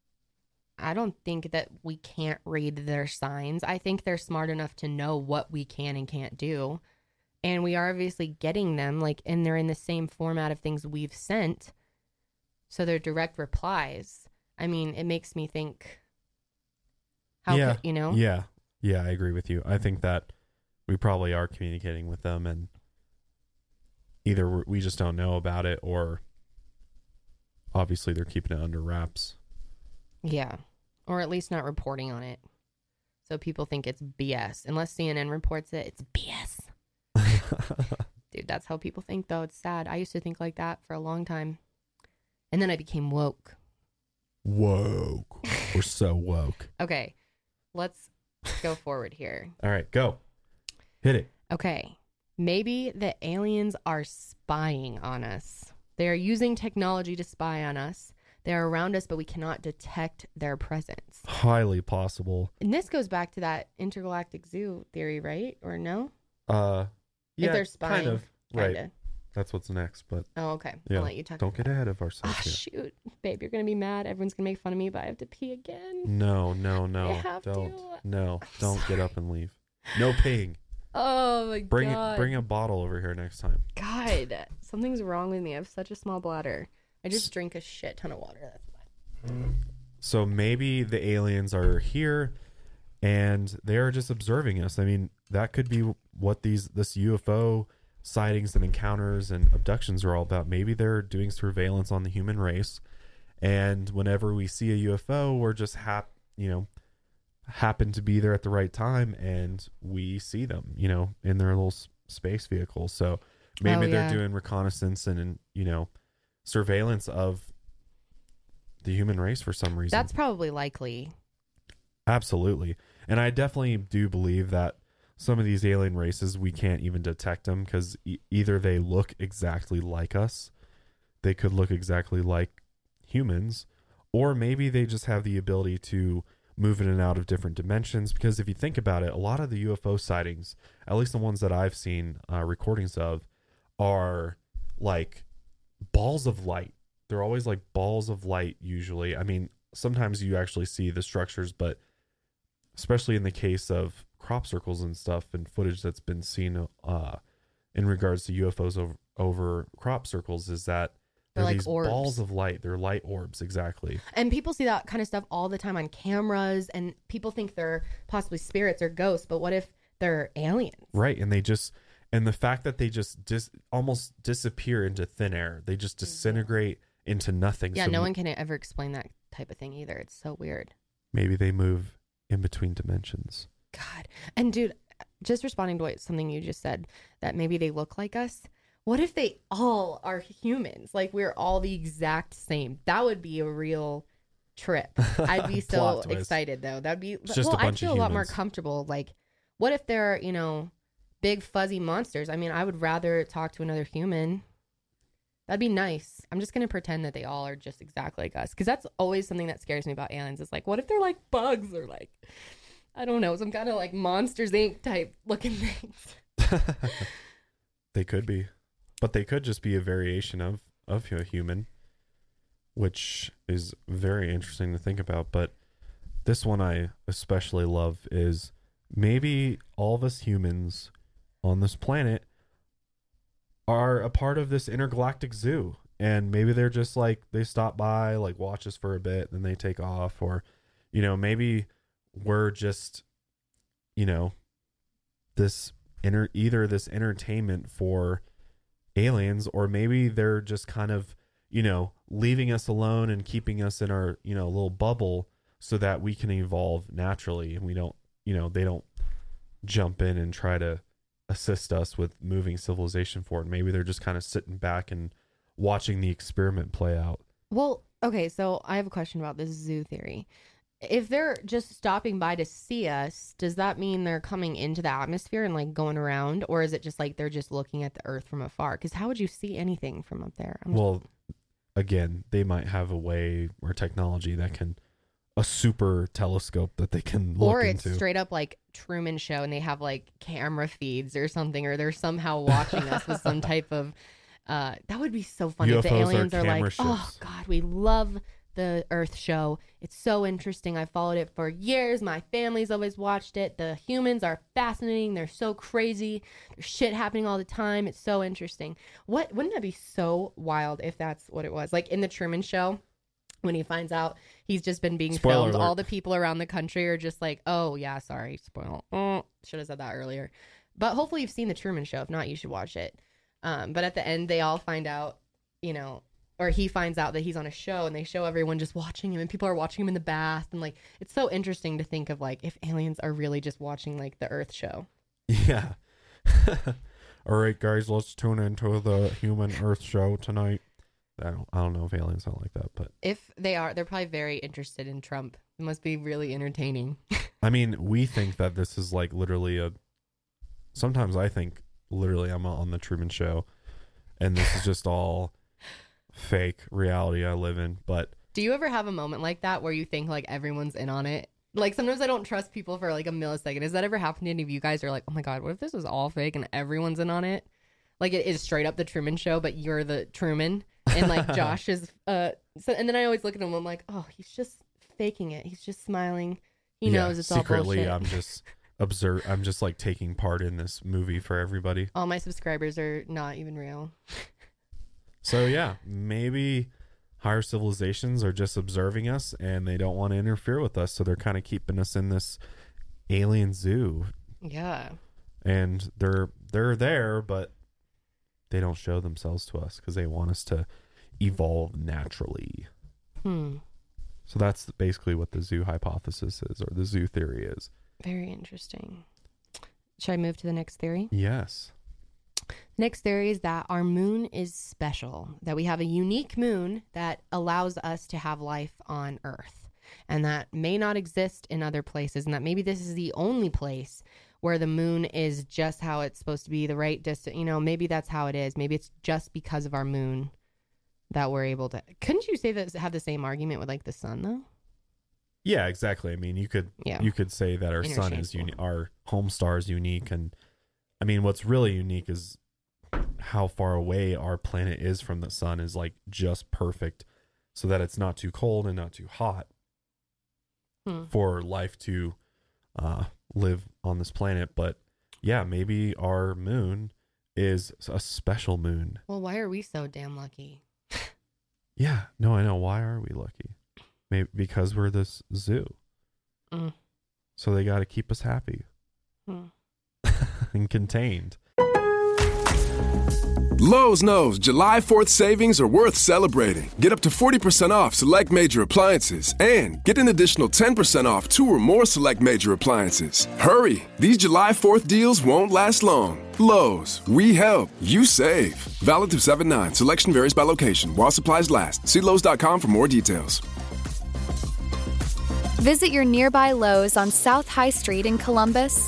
I don't think that we can't read their signs. I think they're smart enough to know what we can and can't do. And we are obviously getting them, like, and they're in the same format of things we've sent. So they're direct replies. I mean, it makes me think, how yeah, could, you know? Yeah, yeah, I agree with you. I think that we probably are communicating with them, and either we're- we just don't know about it, or obviously they're keeping it under wraps. Yeah. Or at least not reporting on it. So people think it's B S. Unless C N N reports it, it's B S. Dude, that's how people think, though. It's sad. I used to think like that for a long time. And then I became woke. Woke. We're so woke. Okay. Let's go forward here. All right, go. Hit it. Okay. Maybe the aliens are spying on us. They are using technology to spy on us. they're around us, but we cannot detect their presence. Highly possible. And this goes back to that intergalactic zoo theory, right? Or no? Uh, yeah, if they're spying, kind of. Kinda. Right. That's what's next, but oh, okay. yeah, I'll let you talk. Don't get ahead of ourselves. Oh, here. shoot, babe, you're gonna be mad. Everyone's gonna make fun of me, but I have to pee again. No, no, no. I have don't. to. No, I'm don't sorry. get up and leave. No peeing. Oh my Bring god. it. Bring a bottle over here next time. God, something's wrong with me. I have such a small bladder. I just drink a shit ton of water. That's why. So maybe the aliens are here, and they are just observing us. I mean, that could be what these this U F O sightings and encounters and abductions are all about. Maybe they're doing surveillance on the human race, and whenever we see a U F O, we're just hap you know happen to be there at the right time, and we see them, you know, in their little s- space vehicle. So maybe Oh, they're yeah. doing reconnaissance and, and you know surveillance of the human race for some reason. That's probably likely. Absolutely. And I definitely do believe that some of these alien races, we can't even detect them because e- either they look exactly like us, they could look exactly like humans, or maybe they just have the ability to move in and out of different dimensions. Because if you think about it, a lot of the U F O sightings, at least the ones that I've seen uh, recordings of, are like balls of light. They're always like balls of light usually. I mean, sometimes you actually see the structures, but especially in the case of crop circles and stuff and footage that's been seen uh, in regards to U F Os over, over crop circles, is that They're they're like these orbs. balls of light. They're light orbs, exactly. And people see that kind of stuff all the time on cameras, and people think they're possibly spirits or ghosts, but what if they're aliens? Right, and they just and the fact that they just dis, almost disappear into thin air. They just disintegrate into nothing. Yeah, So no m- one can ever explain that type of thing either. It's so weird. maybe they move in between dimensions. God. And dude, just responding to what something you just said, that maybe they look like us. What if they all are humans? Like we're all the exact same. That would be a real trip. I'd be so Plot twist. excited though. That'd be It's just well, a bunch I'd of feel a lot more humans. comfortable. Like, what if they're, you know, big fuzzy monsters? I mean, I would rather talk to another human. That'd be nice. I'm just gonna pretend that they all are just exactly like us, because that's always something that scares me about aliens. It's like, what if they're like bugs or like, I don't know, some kind of like Monsters Incorporated type looking things. They could be, but they could just be a variation of of a human, which is very interesting to think about. But this one I especially love is maybe all of us humans on this planet are a part of this intergalactic zoo, and maybe they're just like, they stop by, like watch us for a bit, then they take off. Or you know, maybe we're just, you know, this inter- either this entertainment for aliens, or maybe they're just kind of, you know, leaving us alone and keeping us in our, you know, little bubble so that we can evolve naturally, and we don't, you know, they don't jump in and try to assist us with moving civilization forward. Maybe they're just kind of sitting back and watching the experiment play out. Well, okay, so I have a question about this zoo theory. If they're just stopping by to see us, does that mean they're coming into the atmosphere and like going around, or is it just like they're just looking at the Earth from afar? Because how would you see anything from up there? I'm Well, again, they might have a way or technology that can, a super telescope that they can look or it's into. straight up like Truman Show, and they have like camera feeds or something, or they're somehow watching us with some type of. Uh, that would be so funny U if F the Os are aliens are, camera like, oh ships. God, we love the Earth show. It's so interesting. I followed it for years. My family's always watched it. The humans are fascinating. They're so crazy. There's shit happening all the time. It's so interesting. What wouldn't that be so wild if that's what it was? Like in the Truman Show, when he finds out he's just been being Spoiler filmed, alert. all the people around the country are just like, oh yeah, sorry, spoil. Mm, should have said that earlier. But hopefully you've seen the Truman Show. If not, you should watch it. Um, but at the end, they all find out, you know, or he finds out that he's on a show, and they show everyone just watching him, and people are watching him in the bath. And like, it's so interesting to think of like if aliens are really just watching like the Earth show. Yeah. All right, guys, let's tune into the Human Earth show tonight. I don't, I don't know if aliens sound like that, but If they are, they're probably very interested in Trump. It must be really entertaining. I mean, we think that this is like literally a. Sometimes I think literally I'm on the Truman Show, and this is just all fake reality I live in. But Do you ever have a moment like that where you think like everyone's in on it? Like sometimes I don't trust people for like a millisecond. Has that ever happened to any of you guys? Are like, oh my God, what if this is all fake and everyone's in on it? Like it is straight up the Truman Show, but you're the Truman and like Josh is. Uh, so, and then I always look at him. I'm like, oh, he's just faking it. He's just smiling. He yeah, knows it's secretly, all bullshit. I'm just observe. I'm just like taking part in this movie for everybody. All my subscribers are not even real. So yeah, maybe higher civilizations are just observing us and they don't want to interfere with us, so they're kind of keeping us in this alien zoo. Yeah. And they're they're there, but they don't show themselves to us because they want us to evolve naturally. Hmm. So that's basically what the zoo hypothesis is, or the zoo theory is. Very interesting. Should I move to the next theory? Yes. Next theory is that our moon is special, that we have a unique moon that allows us to have life on Earth, and that may not exist in other places, and that maybe this is the only place where the moon is just how it's supposed to be, the right distance. You know, maybe that's how it is. Maybe it's just because of our moon that we're able to. Couldn't you say that have the same argument with like the sun though? Yeah, exactly. I mean, you could yeah. you could say that our sun is uni- our home star is unique, and I mean, what's really unique is how far away our planet is from the sun is like just perfect, so that it's not too cold and not too hot hmm. for life to uh, live on this planet. But yeah, maybe our moon is a special moon. Well, why are we so damn lucky? Yeah, no, I know. Why are we lucky? Maybe because we're this zoo. Mm. So they got to keep us happy mm. and contained. Lowe's knows July fourth savings are worth celebrating. Get up to forty percent off select major appliances and get an additional ten percent off two or more select major appliances. Hurry! These July fourth deals won't last long. Lowe's, we help, you save. Valid through seven nine. Selection varies by location. While supplies last. See Lowe's dot com for more details. Visit your nearby Lowe's on South High Street in Columbus.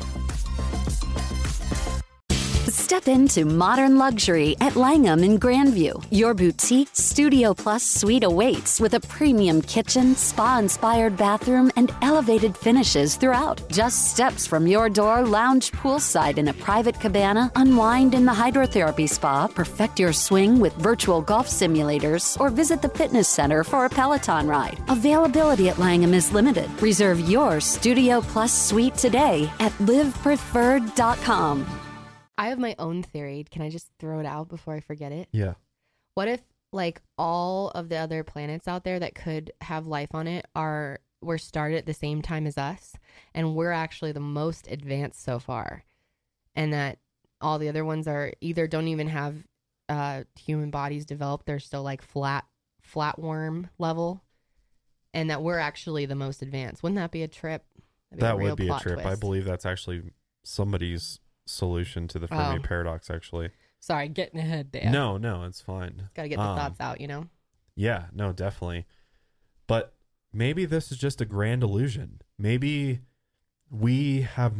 Step into modern luxury at Langham in Grandview. Your boutique Studio Plus suite awaits with a premium kitchen, spa-inspired bathroom, and elevated finishes throughout. Just steps from your door, lounge poolside in a private cabana, unwind in the hydrotherapy spa, perfect your swing with virtual golf simulators, or visit the fitness center for a Peloton ride. Availability at Langham is limited. Reserve your Studio Plus suite today at live preferred dot com. I have my own theory. Can I just throw it out before I forget it? Yeah. What if like all of the other planets out there that could have life on it are were started at the same time as us, and we're actually the most advanced so far, and that all the other ones are either don't even have uh, human bodies developed, they're still like flat flatworm level, and that we're actually the most advanced. Wouldn't that be a trip? Be that a would be a trip. Twist. I believe that's actually somebody's solution to the Fermi oh. paradox, actually. Sorry, getting ahead there. No, no, it's fine. Got to get the um, thoughts out, you know? Yeah, no, definitely. But maybe this is just a grand illusion. Maybe we have,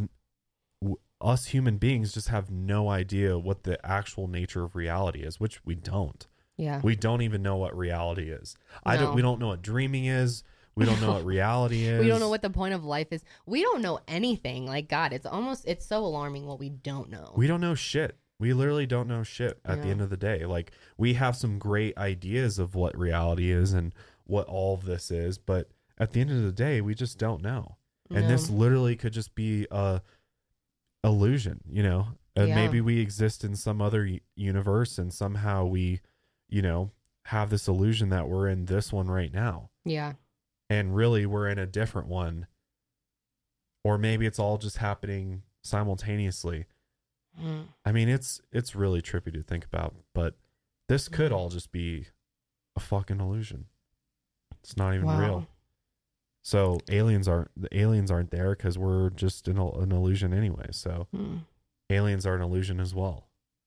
us human beings just have no idea what the actual nature of reality is, which we don't. Yeah. We don't even know what reality is. No. I don't. We don't know what dreaming is. We don't know what reality is. We don't know what the point of life is. We don't know anything. Like, God, it's almost, it's so alarming what we don't know. We don't know shit. We literally don't know shit at yeah. the end of the day. Like, we have some great ideas of what reality is and what all of this is, but at the end of the day, we just don't know. And no. this literally could just be a illusion, you know? And yeah. maybe we exist in some other universe and somehow we, you know, have this illusion that we're in this one right now. Yeah. And really, we're in a different one. Or maybe it's all just happening simultaneously. Mm. I mean, it's it's really trippy to think about. But this could mm. all just be a fucking illusion. It's not even wow. real. So aliens aren't the aliens aren't there because we're just an, an illusion anyway. So mm. aliens are an illusion as well.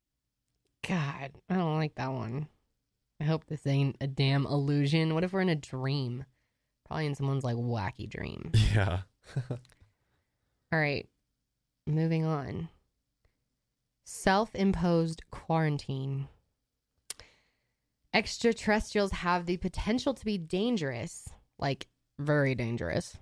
God, I don't like that one. I hope this ain't a damn illusion. What if we're in a dream? Probably in someone's like wacky dream. Yeah. All right. Moving on. Self-imposed quarantine. extraterrestrials have the potential to be dangerous, like very dangerous.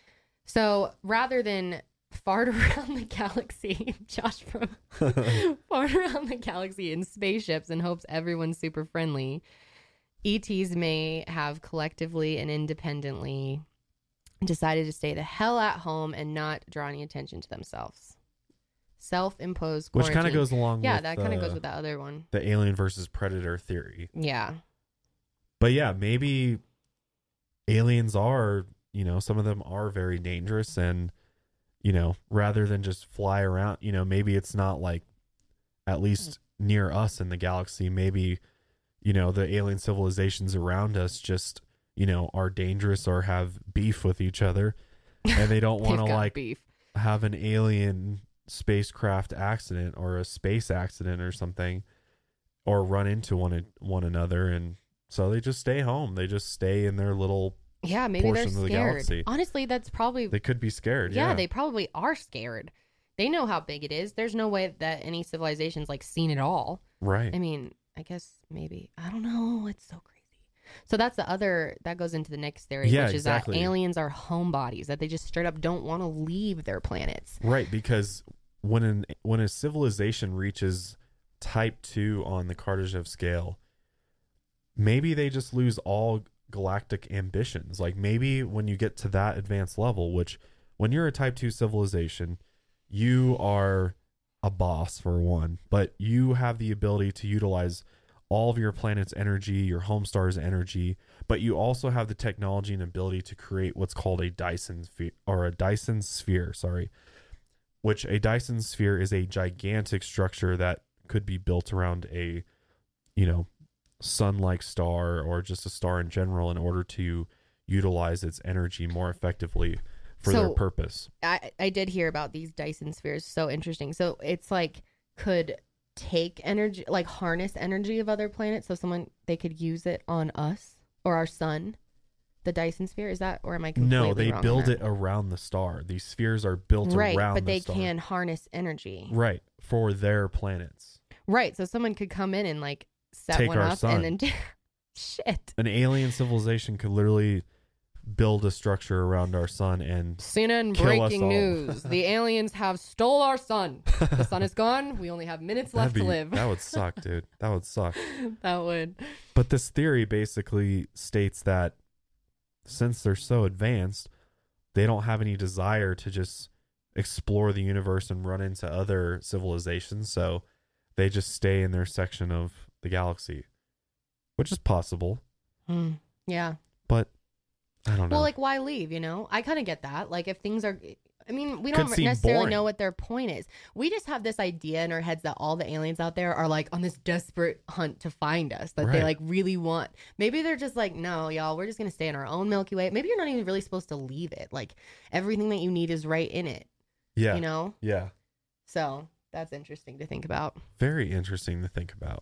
So rather than fart around the galaxy, Josh from fart around the galaxy in spaceships and hopes everyone's super friendly, E Ts may have collectively and independently decided to stay the hell at home and not draw any attention to themselves. Self-imposed quarantine. Which kind of goes along yeah, with that kind of goes with that other one. The alien versus predator theory. Yeah. But yeah, maybe aliens are, you know, some of them are very dangerous, and, you know, rather than just fly around, you know, maybe it's not like at least near us in the galaxy. Maybe, you know, the alien civilizations around us just, you know, are dangerous or have beef with each other, and they don't want to like beef. have an alien spacecraft accident or a space accident or something, or run into one one another, and so they just stay home. They just stay in their little yeah maybe they're portion of the scared. galaxy. Honestly, that's probably They could be scared. yeah, Yeah, they probably are scared. They know how big it is. There's no way that any civilization's like seen it all. right. I mean, I guess maybe. I don't know. It's so crazy. So that's the other, that goes into the next theory, Yeah, which is exactly. that aliens are homebodies, that they just straight up don't want to leave their planets. Right, because when an when a civilization reaches type two on the Kardashev scale, maybe they just lose all galactic ambitions. Like maybe when you get to that advanced level, which when you're a type two civilization, you are a boss for one, but you have the ability to utilize all of your planet's energy, your home star's energy, but you also have the technology and ability to create what's called a Dyson sphere, or a Dyson sphere, sorry, which a Dyson sphere is a gigantic structure that could be built around a, you know, sun-like star or just a star in general in order to utilize its energy more effectively for So, their purpose. I, I did hear about these Dyson spheres. So interesting. So it's like could take energy, like harness energy of other planets. So someone, they could use it on us or our sun. The Dyson sphere, is that, or am I completely No, they wrong on build that? it around the star. These spheres are built right, around but the they star. can harness energy. Right, for their planets. Right, so someone could come in and like set Take one our up sun. and then shit. An alien civilization could literally build a structure around our sun and C N N kill us breaking all. news: the aliens have stole our sun. The sun is gone. We only have minutes left That'd to be- live. That would suck, dude. That would suck. That would. But this theory basically states that since they're so advanced, they don't have any desire to just explore the universe and run into other civilizations. So they just stay in their section of the galaxy, which is possible. Hmm. Yeah. But I don't know. Well, like, why leave? You know, I kind of get that. Like, if things are, I mean, we Could don't seem necessarily boring. know what their point is. We just have this idea in our heads that all the aliens out there are like on this desperate hunt to find us, that they Right. like really want. Maybe they're just like, no, y'all, we're just gonna stay in our own Milky Way. Maybe you're not even really supposed to leave it. Like, everything that you need is right in it. yeah. You know. Yeah. So that's interesting to think about. Very interesting to think about.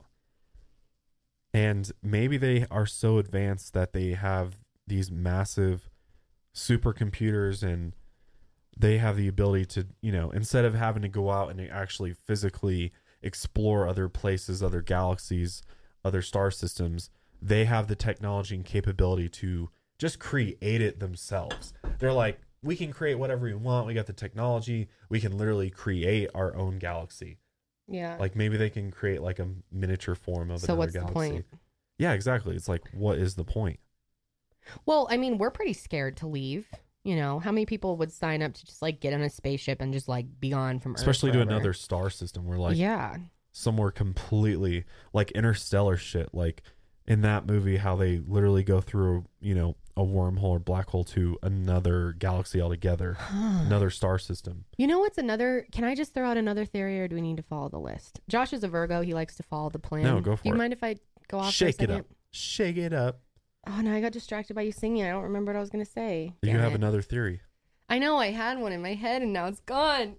And maybe they are so advanced that they have these massive supercomputers and they have the ability to, you know, instead of having to go out and actually physically explore other places, other galaxies, other star systems, they have the technology and capability to just create it themselves. They're like, we can create whatever we want. We got the technology. We can literally create our own galaxy. Yeah. Like maybe they can create like a miniature form of So another what's the galaxy. point? Yeah, exactly. It's like, what is the point? Well, I mean, we're pretty scared to leave. You know, how many people would sign up to just like get on a spaceship and just like be gone from Earth Especially to forever? another star system where like yeah. somewhere completely like interstellar shit. Like in that movie, how they literally go through, you know, a wormhole or black hole to another galaxy altogether, another star system. You know what's another? Can I just throw out another theory, or do we need to follow the list? Josh is a Virgo. He likes to follow the plan. No, go for Do you it. mind if I go off? Shake for a it second? up. Shake it up. Oh no, I got distracted by you singing. I don't remember what I was gonna say. You Damn have it. another theory. I know I had one in my head, and now it's gone.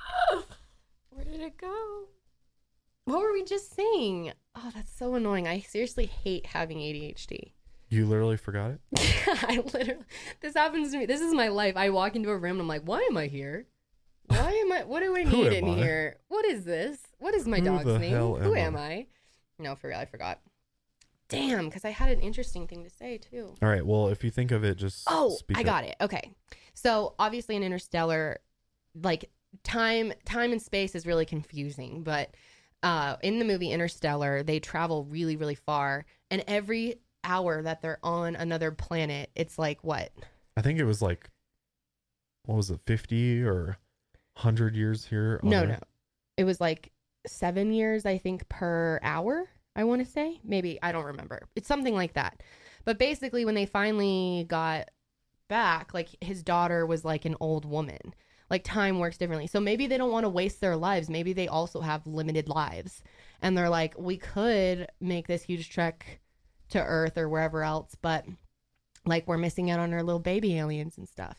Where did it go? What were we just saying? Oh, that's so annoying. I seriously hate having A D H D. You literally forgot it? I literally, this happens to me. This is my life. I walk into a room and I'm like, why am I here? Why am I, what do I Who need am in I? here? What is this? What is my Who dog's the name? hell Who am am I? I? No, for real, I forgot. Damn, because I had an interesting thing to say too. All right. Well, if you think of it, just oh, speak I up. got it. Okay, so obviously in Interstellar, like time, time and space is really confusing. But uh, in the movie Interstellar, they travel really, really far, and every hour that they're on another planet, it's like what? I think it was like, what was it, fifty or one hundred years here? on No, Earth? no, it was like seven years, I think, per hour. I want to say, maybe, I don't remember. It's something like that. But basically, when they finally got back, like his daughter was like an old woman. Like time works differently. So maybe they don't want to waste their lives. Maybe they also have limited lives. And they're like, we could make this huge trek to Earth or wherever else, but like we're missing out on our little baby aliens and stuff.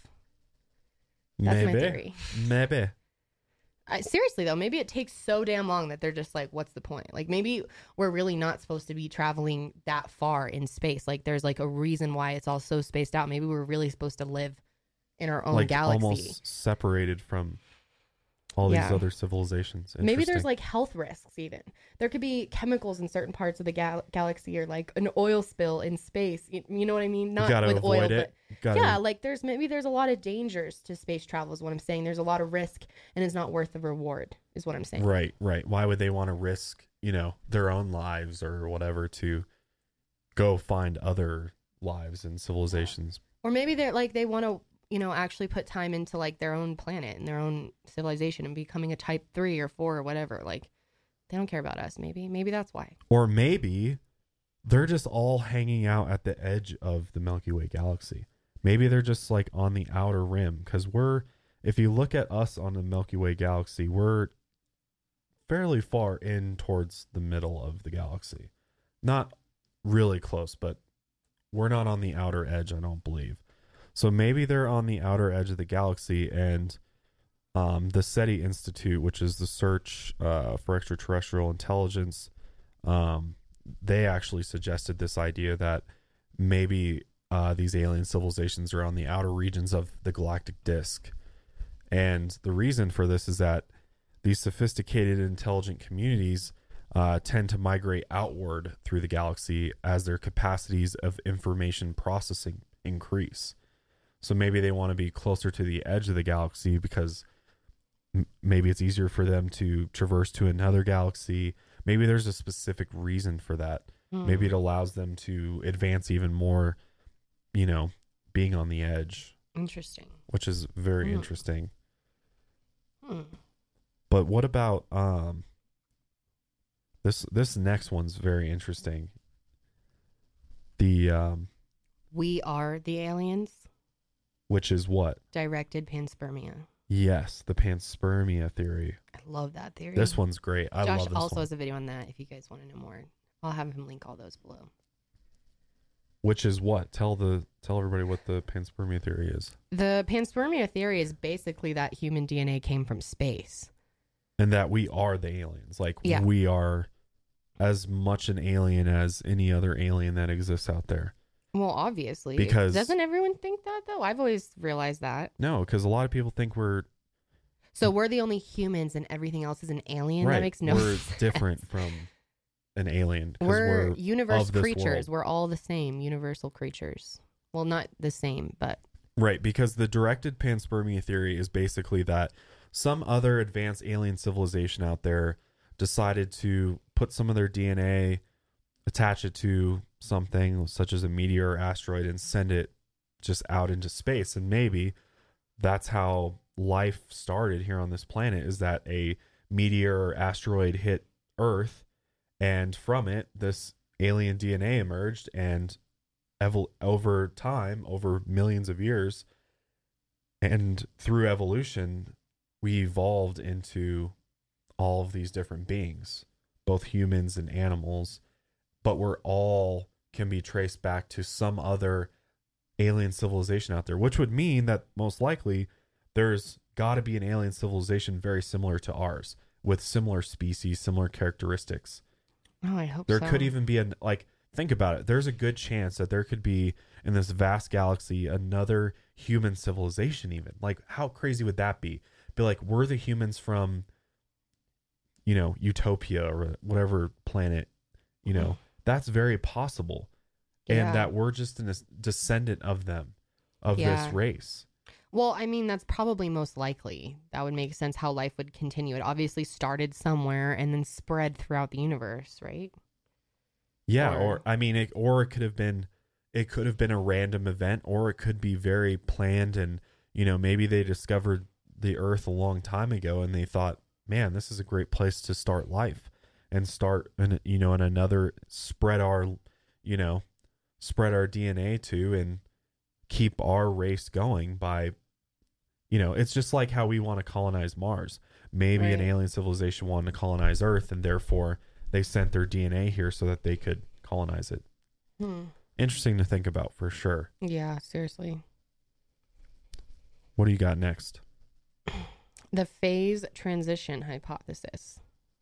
That's Maybe. my theory. Maybe. I, seriously though, maybe it takes so damn long that they're just like, what's the point? Like maybe we're really not supposed to be traveling that far in space. Like there's like a reason why it's all so spaced out. Maybe we're really supposed to live in our own like galaxy. almost separated from all Yeah. these other civilizations. Maybe there's Interesting. like health risks even. There could be chemicals in certain parts of the gal- galaxy, or like an oil spill in space. You, you know what I mean? Not gotta with avoid oil, it. but Gotta- yeah, like there's maybe there's a lot of dangers to space travel is what I'm saying. There's a lot of risk and it's not worth the reward is what I'm saying. Right, right. Why would they want to risk, you know, their own lives or whatever to go find other lives and civilizations? Or maybe they're like they want to, you know, actually put time into like their own planet and their own civilization and becoming a type three or four or whatever. Like they don't care about us. Maybe, maybe that's why. Or maybe they're just all hanging out at the edge of the Milky Way galaxy. Maybe they're just like on the outer rim, because we're, if you look at us on the Milky Way galaxy, we're fairly far in towards the middle of the galaxy. Not really close, but we're not on the outer edge, I don't believe. So maybe they're on the outer edge of the galaxy, and um, the SETI Institute, which is the Search uh, for Extraterrestrial Intelligence, um, they actually suggested this idea that maybe uh, these alien civilizations are on the outer regions of the galactic disk. And the reason for this is that these sophisticated, intelligent communities uh, tend to migrate outward through the galaxy as their capacities of information processing increase. So maybe they want to be closer to the edge of the galaxy because m- maybe it's easier for them to traverse to another galaxy. Maybe there's a specific reason for that. Mm. Maybe it allows them to advance even more, you know, being on the edge, Interesting. which is very Mm. interesting. Hmm. But what about um this this next one's very interesting. The um We are the aliens. which is what? Directed panspermia. Yes, the panspermia theory. I love that theory. This one's great. I Josh love this also one. has a video on that if you guys want to know more. I'll have him link all those below. Which is what? Tell the tell everybody what the panspermia theory is. The panspermia theory is basically that human D N A came from space. And that we are the aliens. Like Yeah. we are as much an alien as any other alien that exists out there. Well, obviously. Because- Doesn't everyone think that, though? I've always realized that. No, because a lot of people think we're So we're the only humans and everything else is an alien? right. That makes no we're sense. different from an alien. 'cause We're, we're universe of this creatures. world. We're all the same, universal creatures. Well, not the same, but Right, because the directed panspermia theory is basically that some other advanced alien civilization out there decided to put some of their D N A, attach it to something such as a meteor or asteroid, and send it just out into space. And maybe that's how life started here on this planet, is that a meteor or asteroid hit Earth, and from it, this alien D N A emerged, and evol- over time, over millions of years, and through evolution, we evolved into all of these different beings, both humans and animals, but we're all can be traced back to some other alien civilization out there, which would mean that most likely there's got to be an alien civilization very similar to ours, with similar species, similar characteristics. oh, I hope There so. could even be an, like, think about it. There's a good chance that there could be in this vast galaxy another human civilization even. Like, how crazy would that be? Be like, we're the humans from, you know, Utopia or whatever planet, you know, that's very possible. Yeah. And that we're just a descendant of them, of Yeah. this race. Well, I mean, that's probably most likely. That would make sense how life would continue. It obviously started somewhere and then spread throughout the universe, right? Yeah, Or- or, I mean, it, or it could have been, it could have been a random event, or it could be very planned. And, you know, maybe they discovered the earth a long time ago and they thought, man, this is a great place to start life and start, an, you know, in another, spread our, you know, spread our D N A to and keep our race going by, you know, it's just like how we want to colonize Mars. Maybe an Right. alien civilization wanted to colonize Earth, and therefore they sent their D N A here so that they could colonize it. Hmm. Interesting to think about for sure. Yeah, seriously. What do you got next? The phase transition hypothesis.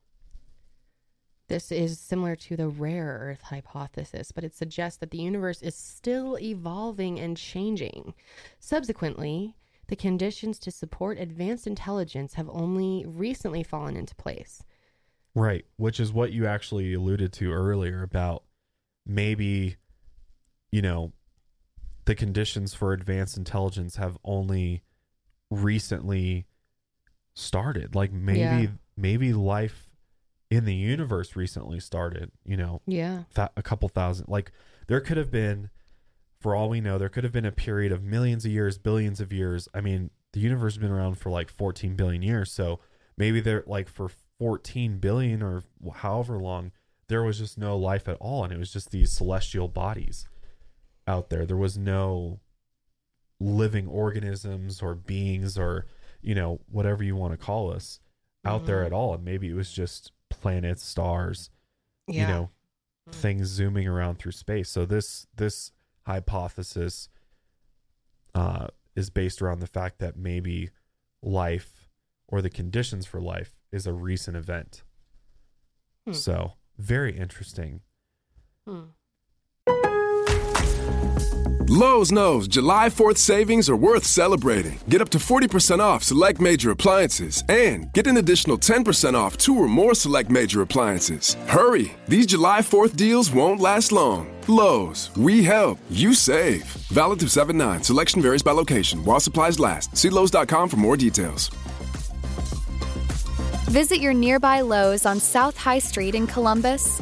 This is similar to the rare Earth hypothesis, but it suggests that the universe is still evolving and changing. Subsequently, the conditions to support advanced intelligence have only recently fallen into place. Right, which is what you actually alluded to earlier about maybe, you know, the conditions for advanced intelligence have only recently started. Like maybe Yeah. maybe life in the universe recently started, you know, Yeah. th- a couple thousand. Like there could have been, for all we know, there could have been a period of millions of years, billions of years. I mean, the universe has been around for like fourteen billion years. So maybe they're like for fourteen billion or however long, there was just no life at all. And it was just these celestial bodies out there. There was no living organisms or beings or, you know, whatever you want to call us out there Mhm. at all. And maybe it was just planets, stars, Yeah. you know, Mm. things zooming around through space. So this this hypothesis uh, is based around the fact that maybe life or the conditions for life is a recent event. Hmm. So very interesting. Hmm. Lowe's knows July fourth savings are worth celebrating. Get up to forty percent off select major appliances and get an additional ten percent off two or more select major appliances. Hurry! These July fourth deals won't last long. Lowe's, we help, you save. Valid through seven nine. Selection varies by location. While supplies last. See Lowe's dot com for more details. Visit your nearby Lowe's on South High Street in Columbus.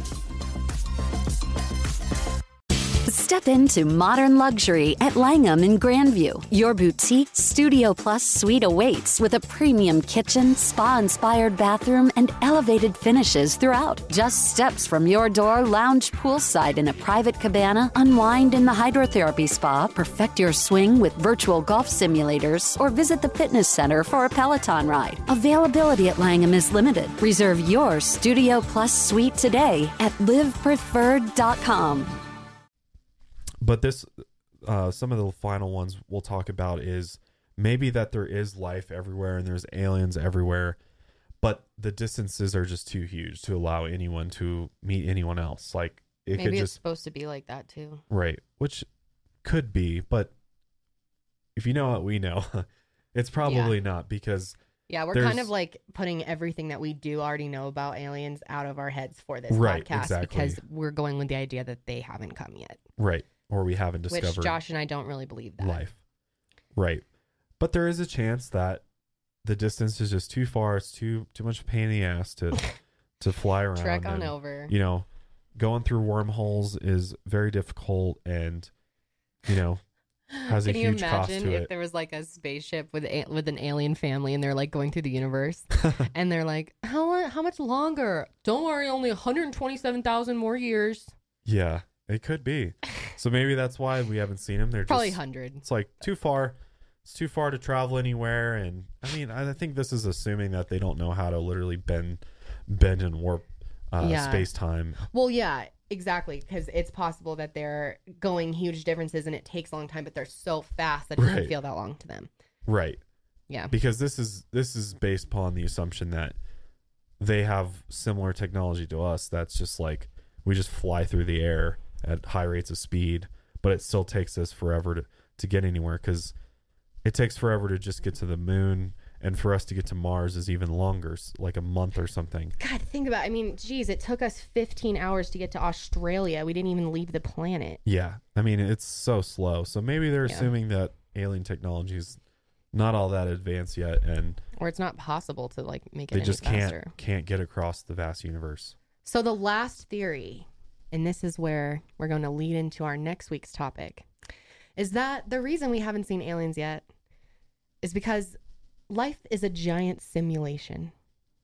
Step into modern luxury at Langham in Grandview. Your boutique Studio Plus suite awaits with a premium kitchen, spa-inspired bathroom, and elevated finishes throughout. Just steps from your door, lounge poolside in a private cabana, unwind in the hydrotherapy spa, perfect your swing with virtual golf simulators, or visit the fitness center for a Peloton ride. Availability at Langham is limited. Reserve your Studio Plus suite today at live preferred dot com. But this, uh, some of the final ones we'll talk about is maybe that there is life everywhere and there's aliens everywhere, but the distances are just too huge to allow anyone to meet anyone else. Like it Maybe could it's just supposed to be like that too. right, which could be, but if you know what we know, it's probably not because Yeah, we're There's- kind of like putting everything that we do already know about aliens out of our heads for this Right, podcast exactly. because we're going with the idea that they haven't come yet. right, or we haven't Which discovered Josh and I don't really believe that. life. Right. But there is a chance that the distance is just too far. It's too too much pain in the ass to to fly around. Trek on and, over. You know, going through wormholes is very difficult and, you know, has Can a you huge cost imagine to if it. there was like a spaceship with a, with an alien family and they're like going through the universe and they're like, how how much longer? Don't worry, only one hundred twenty-seven thousand more years. Yeah, it could be. So maybe that's why we haven't seen them. They're Probably just, one hundred. It's like too far. It's too far to travel anywhere. And I mean, I think this is assuming that they don't know how to literally bend, bend and warp uh, Yeah. space time. Well, yeah, exactly, because it's possible that they're going huge differences and it takes a long time, but they're so fast that it doesn't Right. feel that long to them. Right. Yeah. Because this is this is based upon the assumption that they have similar technology to us. That's just like we just fly through the air at high rates of speed, but it still takes us forever to, to get anywhere because it takes forever to just get to the moon And for us to get to Mars is even longer, like a month or something. God, think about it. I mean, geez, it took us fifteen hours to get to Australia. We didn't even leave the planet. Yeah. I mean, it's so slow. So maybe they're Yeah. assuming that alien technology is not all that advanced yet. And Or it's not possible to like make it they any just faster. can't, can't get across the vast universe. So the last theory, and this is where we're going to lead into our next week's topic, is that the reason we haven't seen aliens yet is because life is a giant simulation.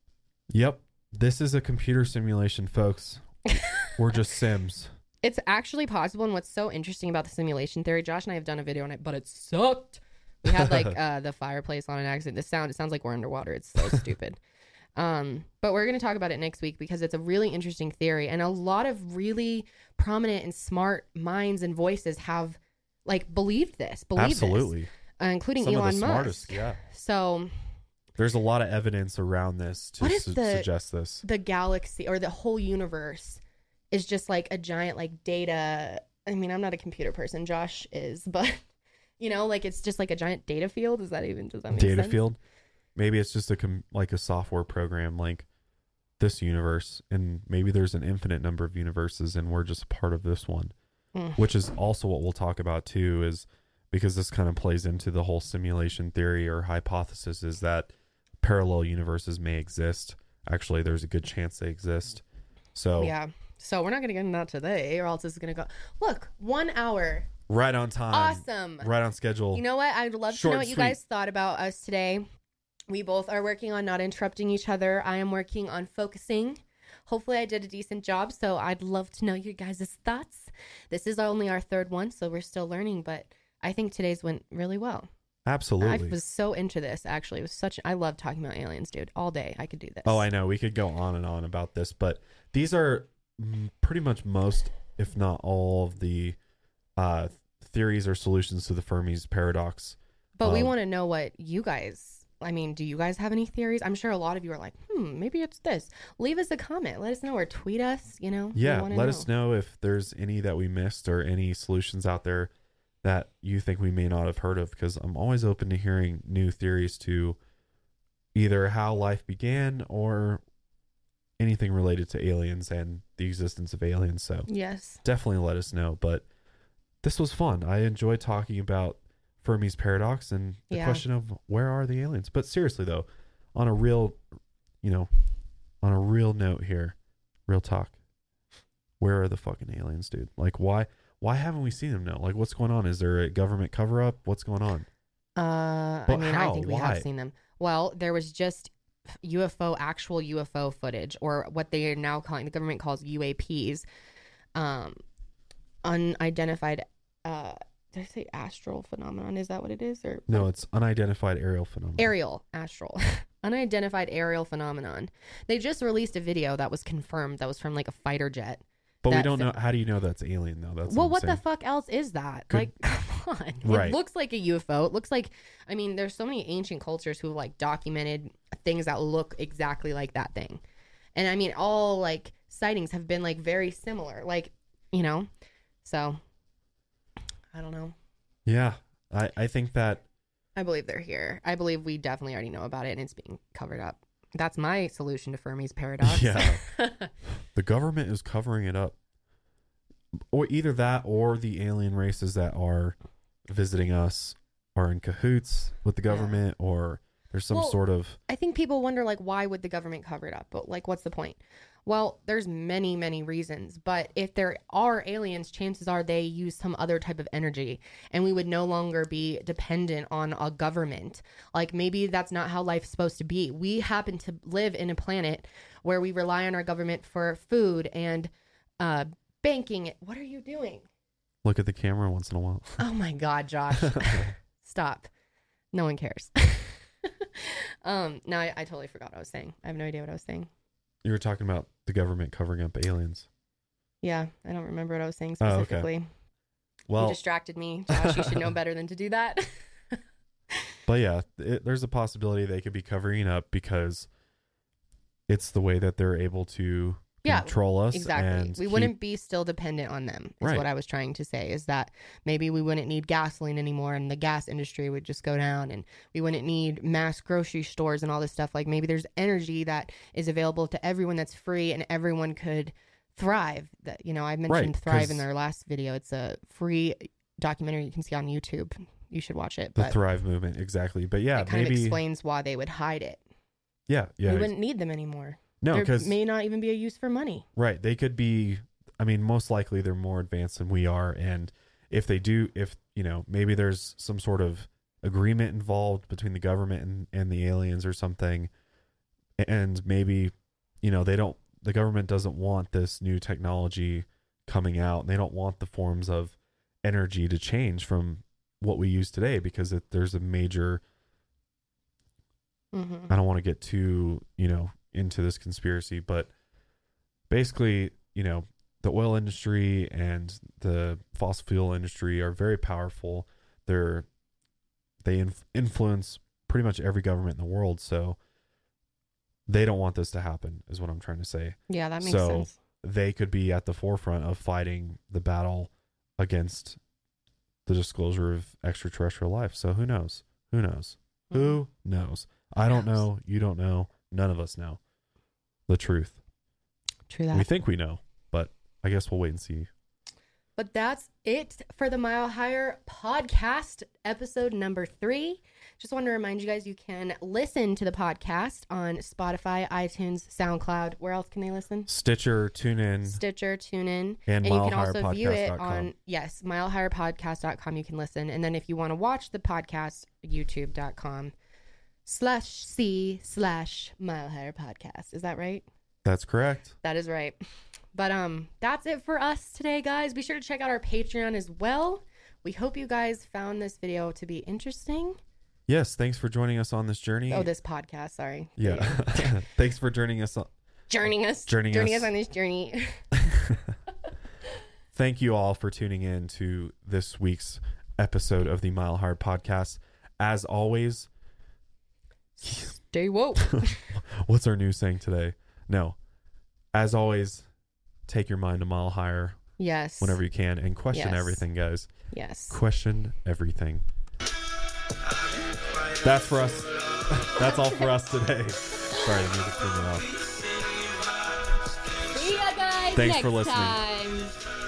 Yep. This is a computer simulation, folks. We're just Sims. It's actually possible, and what's so interesting about the simulation theory, Josh and I have done a video on it, but it sucked. We had like uh, the fireplace on an accident. The sound, it sounds like we're underwater. It's so stupid. Um, but we're going to talk about it next week because it's a really interesting theory, and a lot of really prominent and smart minds and voices have like believed this, believed Absolutely. this, uh, including Some Elon of the Musk. smartest, yeah. So There's a lot of evidence around this to What if su- the- suggest this. the galaxy or the whole universe is just like a giant like data. I mean, I'm not a computer person. Josh is, but you know, like it's just like a giant data field. Is that even, does that make Data sense? field. Maybe it's just a com- like a software program like this universe, and maybe there's an infinite number of universes and we're just part of this one. Mm. Which is also what we'll talk about too, is because this kind of plays into the whole simulation theory or hypothesis, is that parallel universes may exist. Actually, there's a good chance they exist. So Yeah. So we're not going to get into that today, or else this is going to go. Look, one hour. right on time. Awesome. Right on schedule. You know what? I'd love Short to know what and you sweet. guys thought about us today. We both are working on not interrupting each other. I am working on focusing. Hopefully I did a decent job, so I'd love to know your guys' thoughts. This is only our third one, so we're still learning, but I think today's went really well. Absolutely. I was so into this, actually. It was such, I love talking about aliens, dude. All day I could do this. Oh, I know. We could go on and on about this, but these are mm, pretty much most, if not all, of the uh, theories or solutions to the Fermi's paradox. But we Um, want to know what you guys, I mean, do you guys have any theories? I'm sure a lot of you are like, hmm, maybe it's this. Leave us a comment. Let us know, or tweet us, you know. We Yeah, wanna let know. us know if there's any that we missed or any solutions out there that you think we may not have heard of, because I'm always open to hearing new theories to either how life began or anything related to aliens and the existence of aliens. So Yes. definitely let us know. But this was fun. I enjoyed talking about Fermi's paradox and the Yeah. question of where are the aliens. But seriously though, on a real, you know, on a real note here, real talk, where are the fucking aliens, dude? Like, why why haven't we seen them now? Like, what's going on? Is there a government cover up? What's going on? Uh, I But mean, how? I think we Why? have seen them. Well, there was just U F O, actual U F O footage, or what they are now calling, the government calls U A Ps, um, unidentified. Uh, did I say astral phenomenon? Is that what it is, or No, it's unidentified aerial phenomenon. aerial astral? Unidentified aerial phenomenon. They just released a video that was confirmed. That was from like a fighter jet. But we that don't fi- know. How do you know that's alien though? That's Well, I'm what the saying. fuck else is that? Could- Like, come on. Right. It looks like a U F O. It looks like, I mean, there's so many ancient cultures who have like documented things that look exactly like that thing. And I mean, all like sightings have been like very similar, like, you know, so I don't know. Yeah, I I think that I believe they're here. I believe we definitely already know about it and it's being covered up. That's my solution to Fermi's paradox. Yeah. the government is covering it up, or either that or the alien races that are visiting us are in cahoots with the government, or there's some Well, sort of I think people wonder, like, why would the government cover it up? But, like, what's the point? Well, there's many, many reasons. But if there are aliens, chances are they use some other type of energy. And we would no longer be dependent on a government. Like, maybe that's not how life's supposed to be. We happen to live in a planet where we rely on our government for food and uh, banking. What are you doing? look at the camera once in a while. Oh, my God, Josh. Stop. No one cares. um, no, I, I totally forgot what I was saying. I have no idea what I was saying. You were talking about the government covering up aliens. Yeah, I don't remember what I was saying Oh, okay. specifically. You Well, distracted me. Josh, you should know better than to do that. but yeah, it, there's a possibility they could be covering it up because it's the way that they're able to yeah, control us. Exactly. And we keep... wouldn't be still dependent on them, is right. what I was trying to say, is that maybe we wouldn't need gasoline anymore and the gas industry would just go down, and we wouldn't need mass grocery stores and all this stuff. Like maybe there's energy that is available to everyone that's free and everyone could thrive. That, you know, I mentioned right, Thrive in our last video. It's a free documentary you can see on YouTube. You should watch it. The but Thrive movement, exactly. But yeah, it kind maybe of explains why they would hide it. Yeah, yeah. We wouldn't need them anymore. No, there because may not even be a use for money. Right. They could be, I mean, most likely they're more advanced than we are. And if they do, if, you know, maybe there's some sort of agreement involved between the government and, and the aliens or something. And maybe, you know, they don't, the government doesn't want this new technology coming out. And they don't want the forms of energy to change from what we use today, because it, there's a major, mm-hmm. I don't want to get too, you know, into this conspiracy, but basically, you know, the oil industry and the fossil fuel industry are very powerful. They're, they inf- influence pretty much every government in the world. So they don't want this to happen, is what I'm trying to say. Yeah, that makes so sense. They could be at the forefront of fighting the battle against the disclosure of extraterrestrial life. So who knows? Who knows? Mm-hmm. Who knows? Who I don't knows? know. You don't know. None of us know the truth. True that. We think we know, but I guess we'll wait and see. But that's it for the Mile Higher podcast, episode number three. Just want to remind you guys, you can listen to the podcast on Spotify, iTunes, SoundCloud. Where else can they listen? Stitcher, TuneIn. Stitcher, TuneIn. And, and you can also view it podcast dot com. on, yes, mile higher podcast dot com. You can listen. And then if you want to watch the podcast, youtube dot com slash C slash Mile Higher Podcast. Is that right? That's correct. That is right. But um, that's it for us today, guys. Be sure to check out our Patreon as well. We hope you guys found this video to be interesting. Yes, thanks for joining us on this journey. Oh, this podcast, sorry. Yeah. Thanks for joining us on... Journeying us. Journeying, journeying us. us on this journey. Thank you all for tuning in to this week's episode of the Mile Higher Podcast. As always... Stay woke. What's our new saying today? No. As always, take your mind a mile higher. Yes. Whenever you can. And question yes. everything, guys. Yes. Question everything. That's for us. That's all for us today. Sorry, the music threw me off. See ya, guys. Thanks next for listening. Time.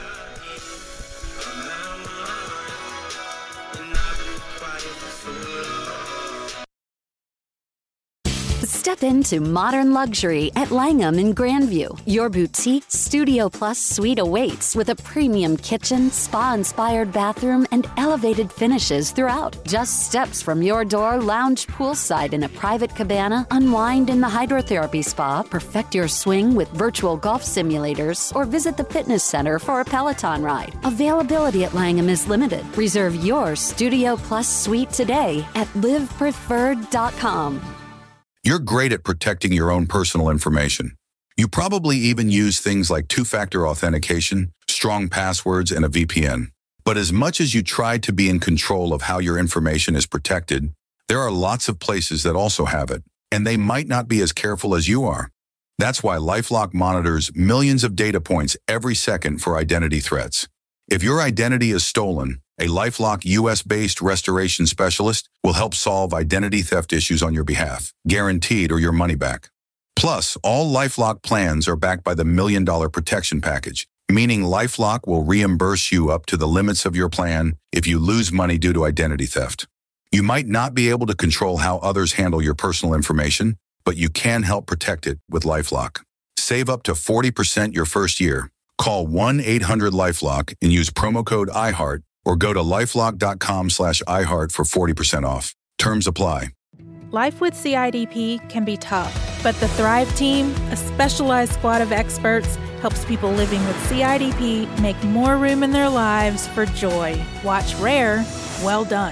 Step into modern luxury at Langham in Grandview. Your boutique Studio Plus suite awaits with a premium kitchen, spa-inspired bathroom, and elevated finishes throughout. Just steps from your door, lounge poolside in a private cabana, unwind in the hydrotherapy spa, perfect your swing with virtual golf simulators, or visit the fitness center for a Peloton ride. Availability at Langham is limited. Reserve your Studio Plus suite today at live preferred dot com. You're great at protecting your own personal information. You probably even use things like two-factor authentication, strong passwords, and a V P N. But as much as you try to be in control of how your information is protected, there are lots of places that also have it, and they might not be as careful as you are. That's why LifeLock monitors millions of data points every second for identity threats. If your identity is stolen, a LifeLock U S-based restoration specialist will help solve identity theft issues on your behalf, guaranteed or your money back. Plus, all LifeLock plans are backed by the Million Dollar Protection Package, meaning LifeLock will reimburse you up to the limits of your plan if you lose money due to identity theft. You might not be able to control how others handle your personal information, but you can help protect it with LifeLock. Save up to forty percent your first year. Call one eight hundred LifeLock and use promo code iHeart, or go to lifelock.com slash iHeart for forty percent off. Terms apply. Life with C I D P can be tough, but the Thrive Team, a specialized squad of experts, helps people living with C I D P make more room in their lives for joy. Watch Rare, Well Done.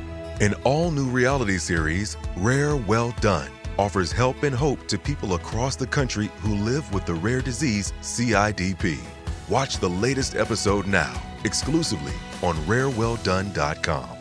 An all-new reality series, Rare Well Done, offers help and hope to people across the country who live with the rare disease C I D P. Watch the latest episode now, exclusively on rare well done dot com.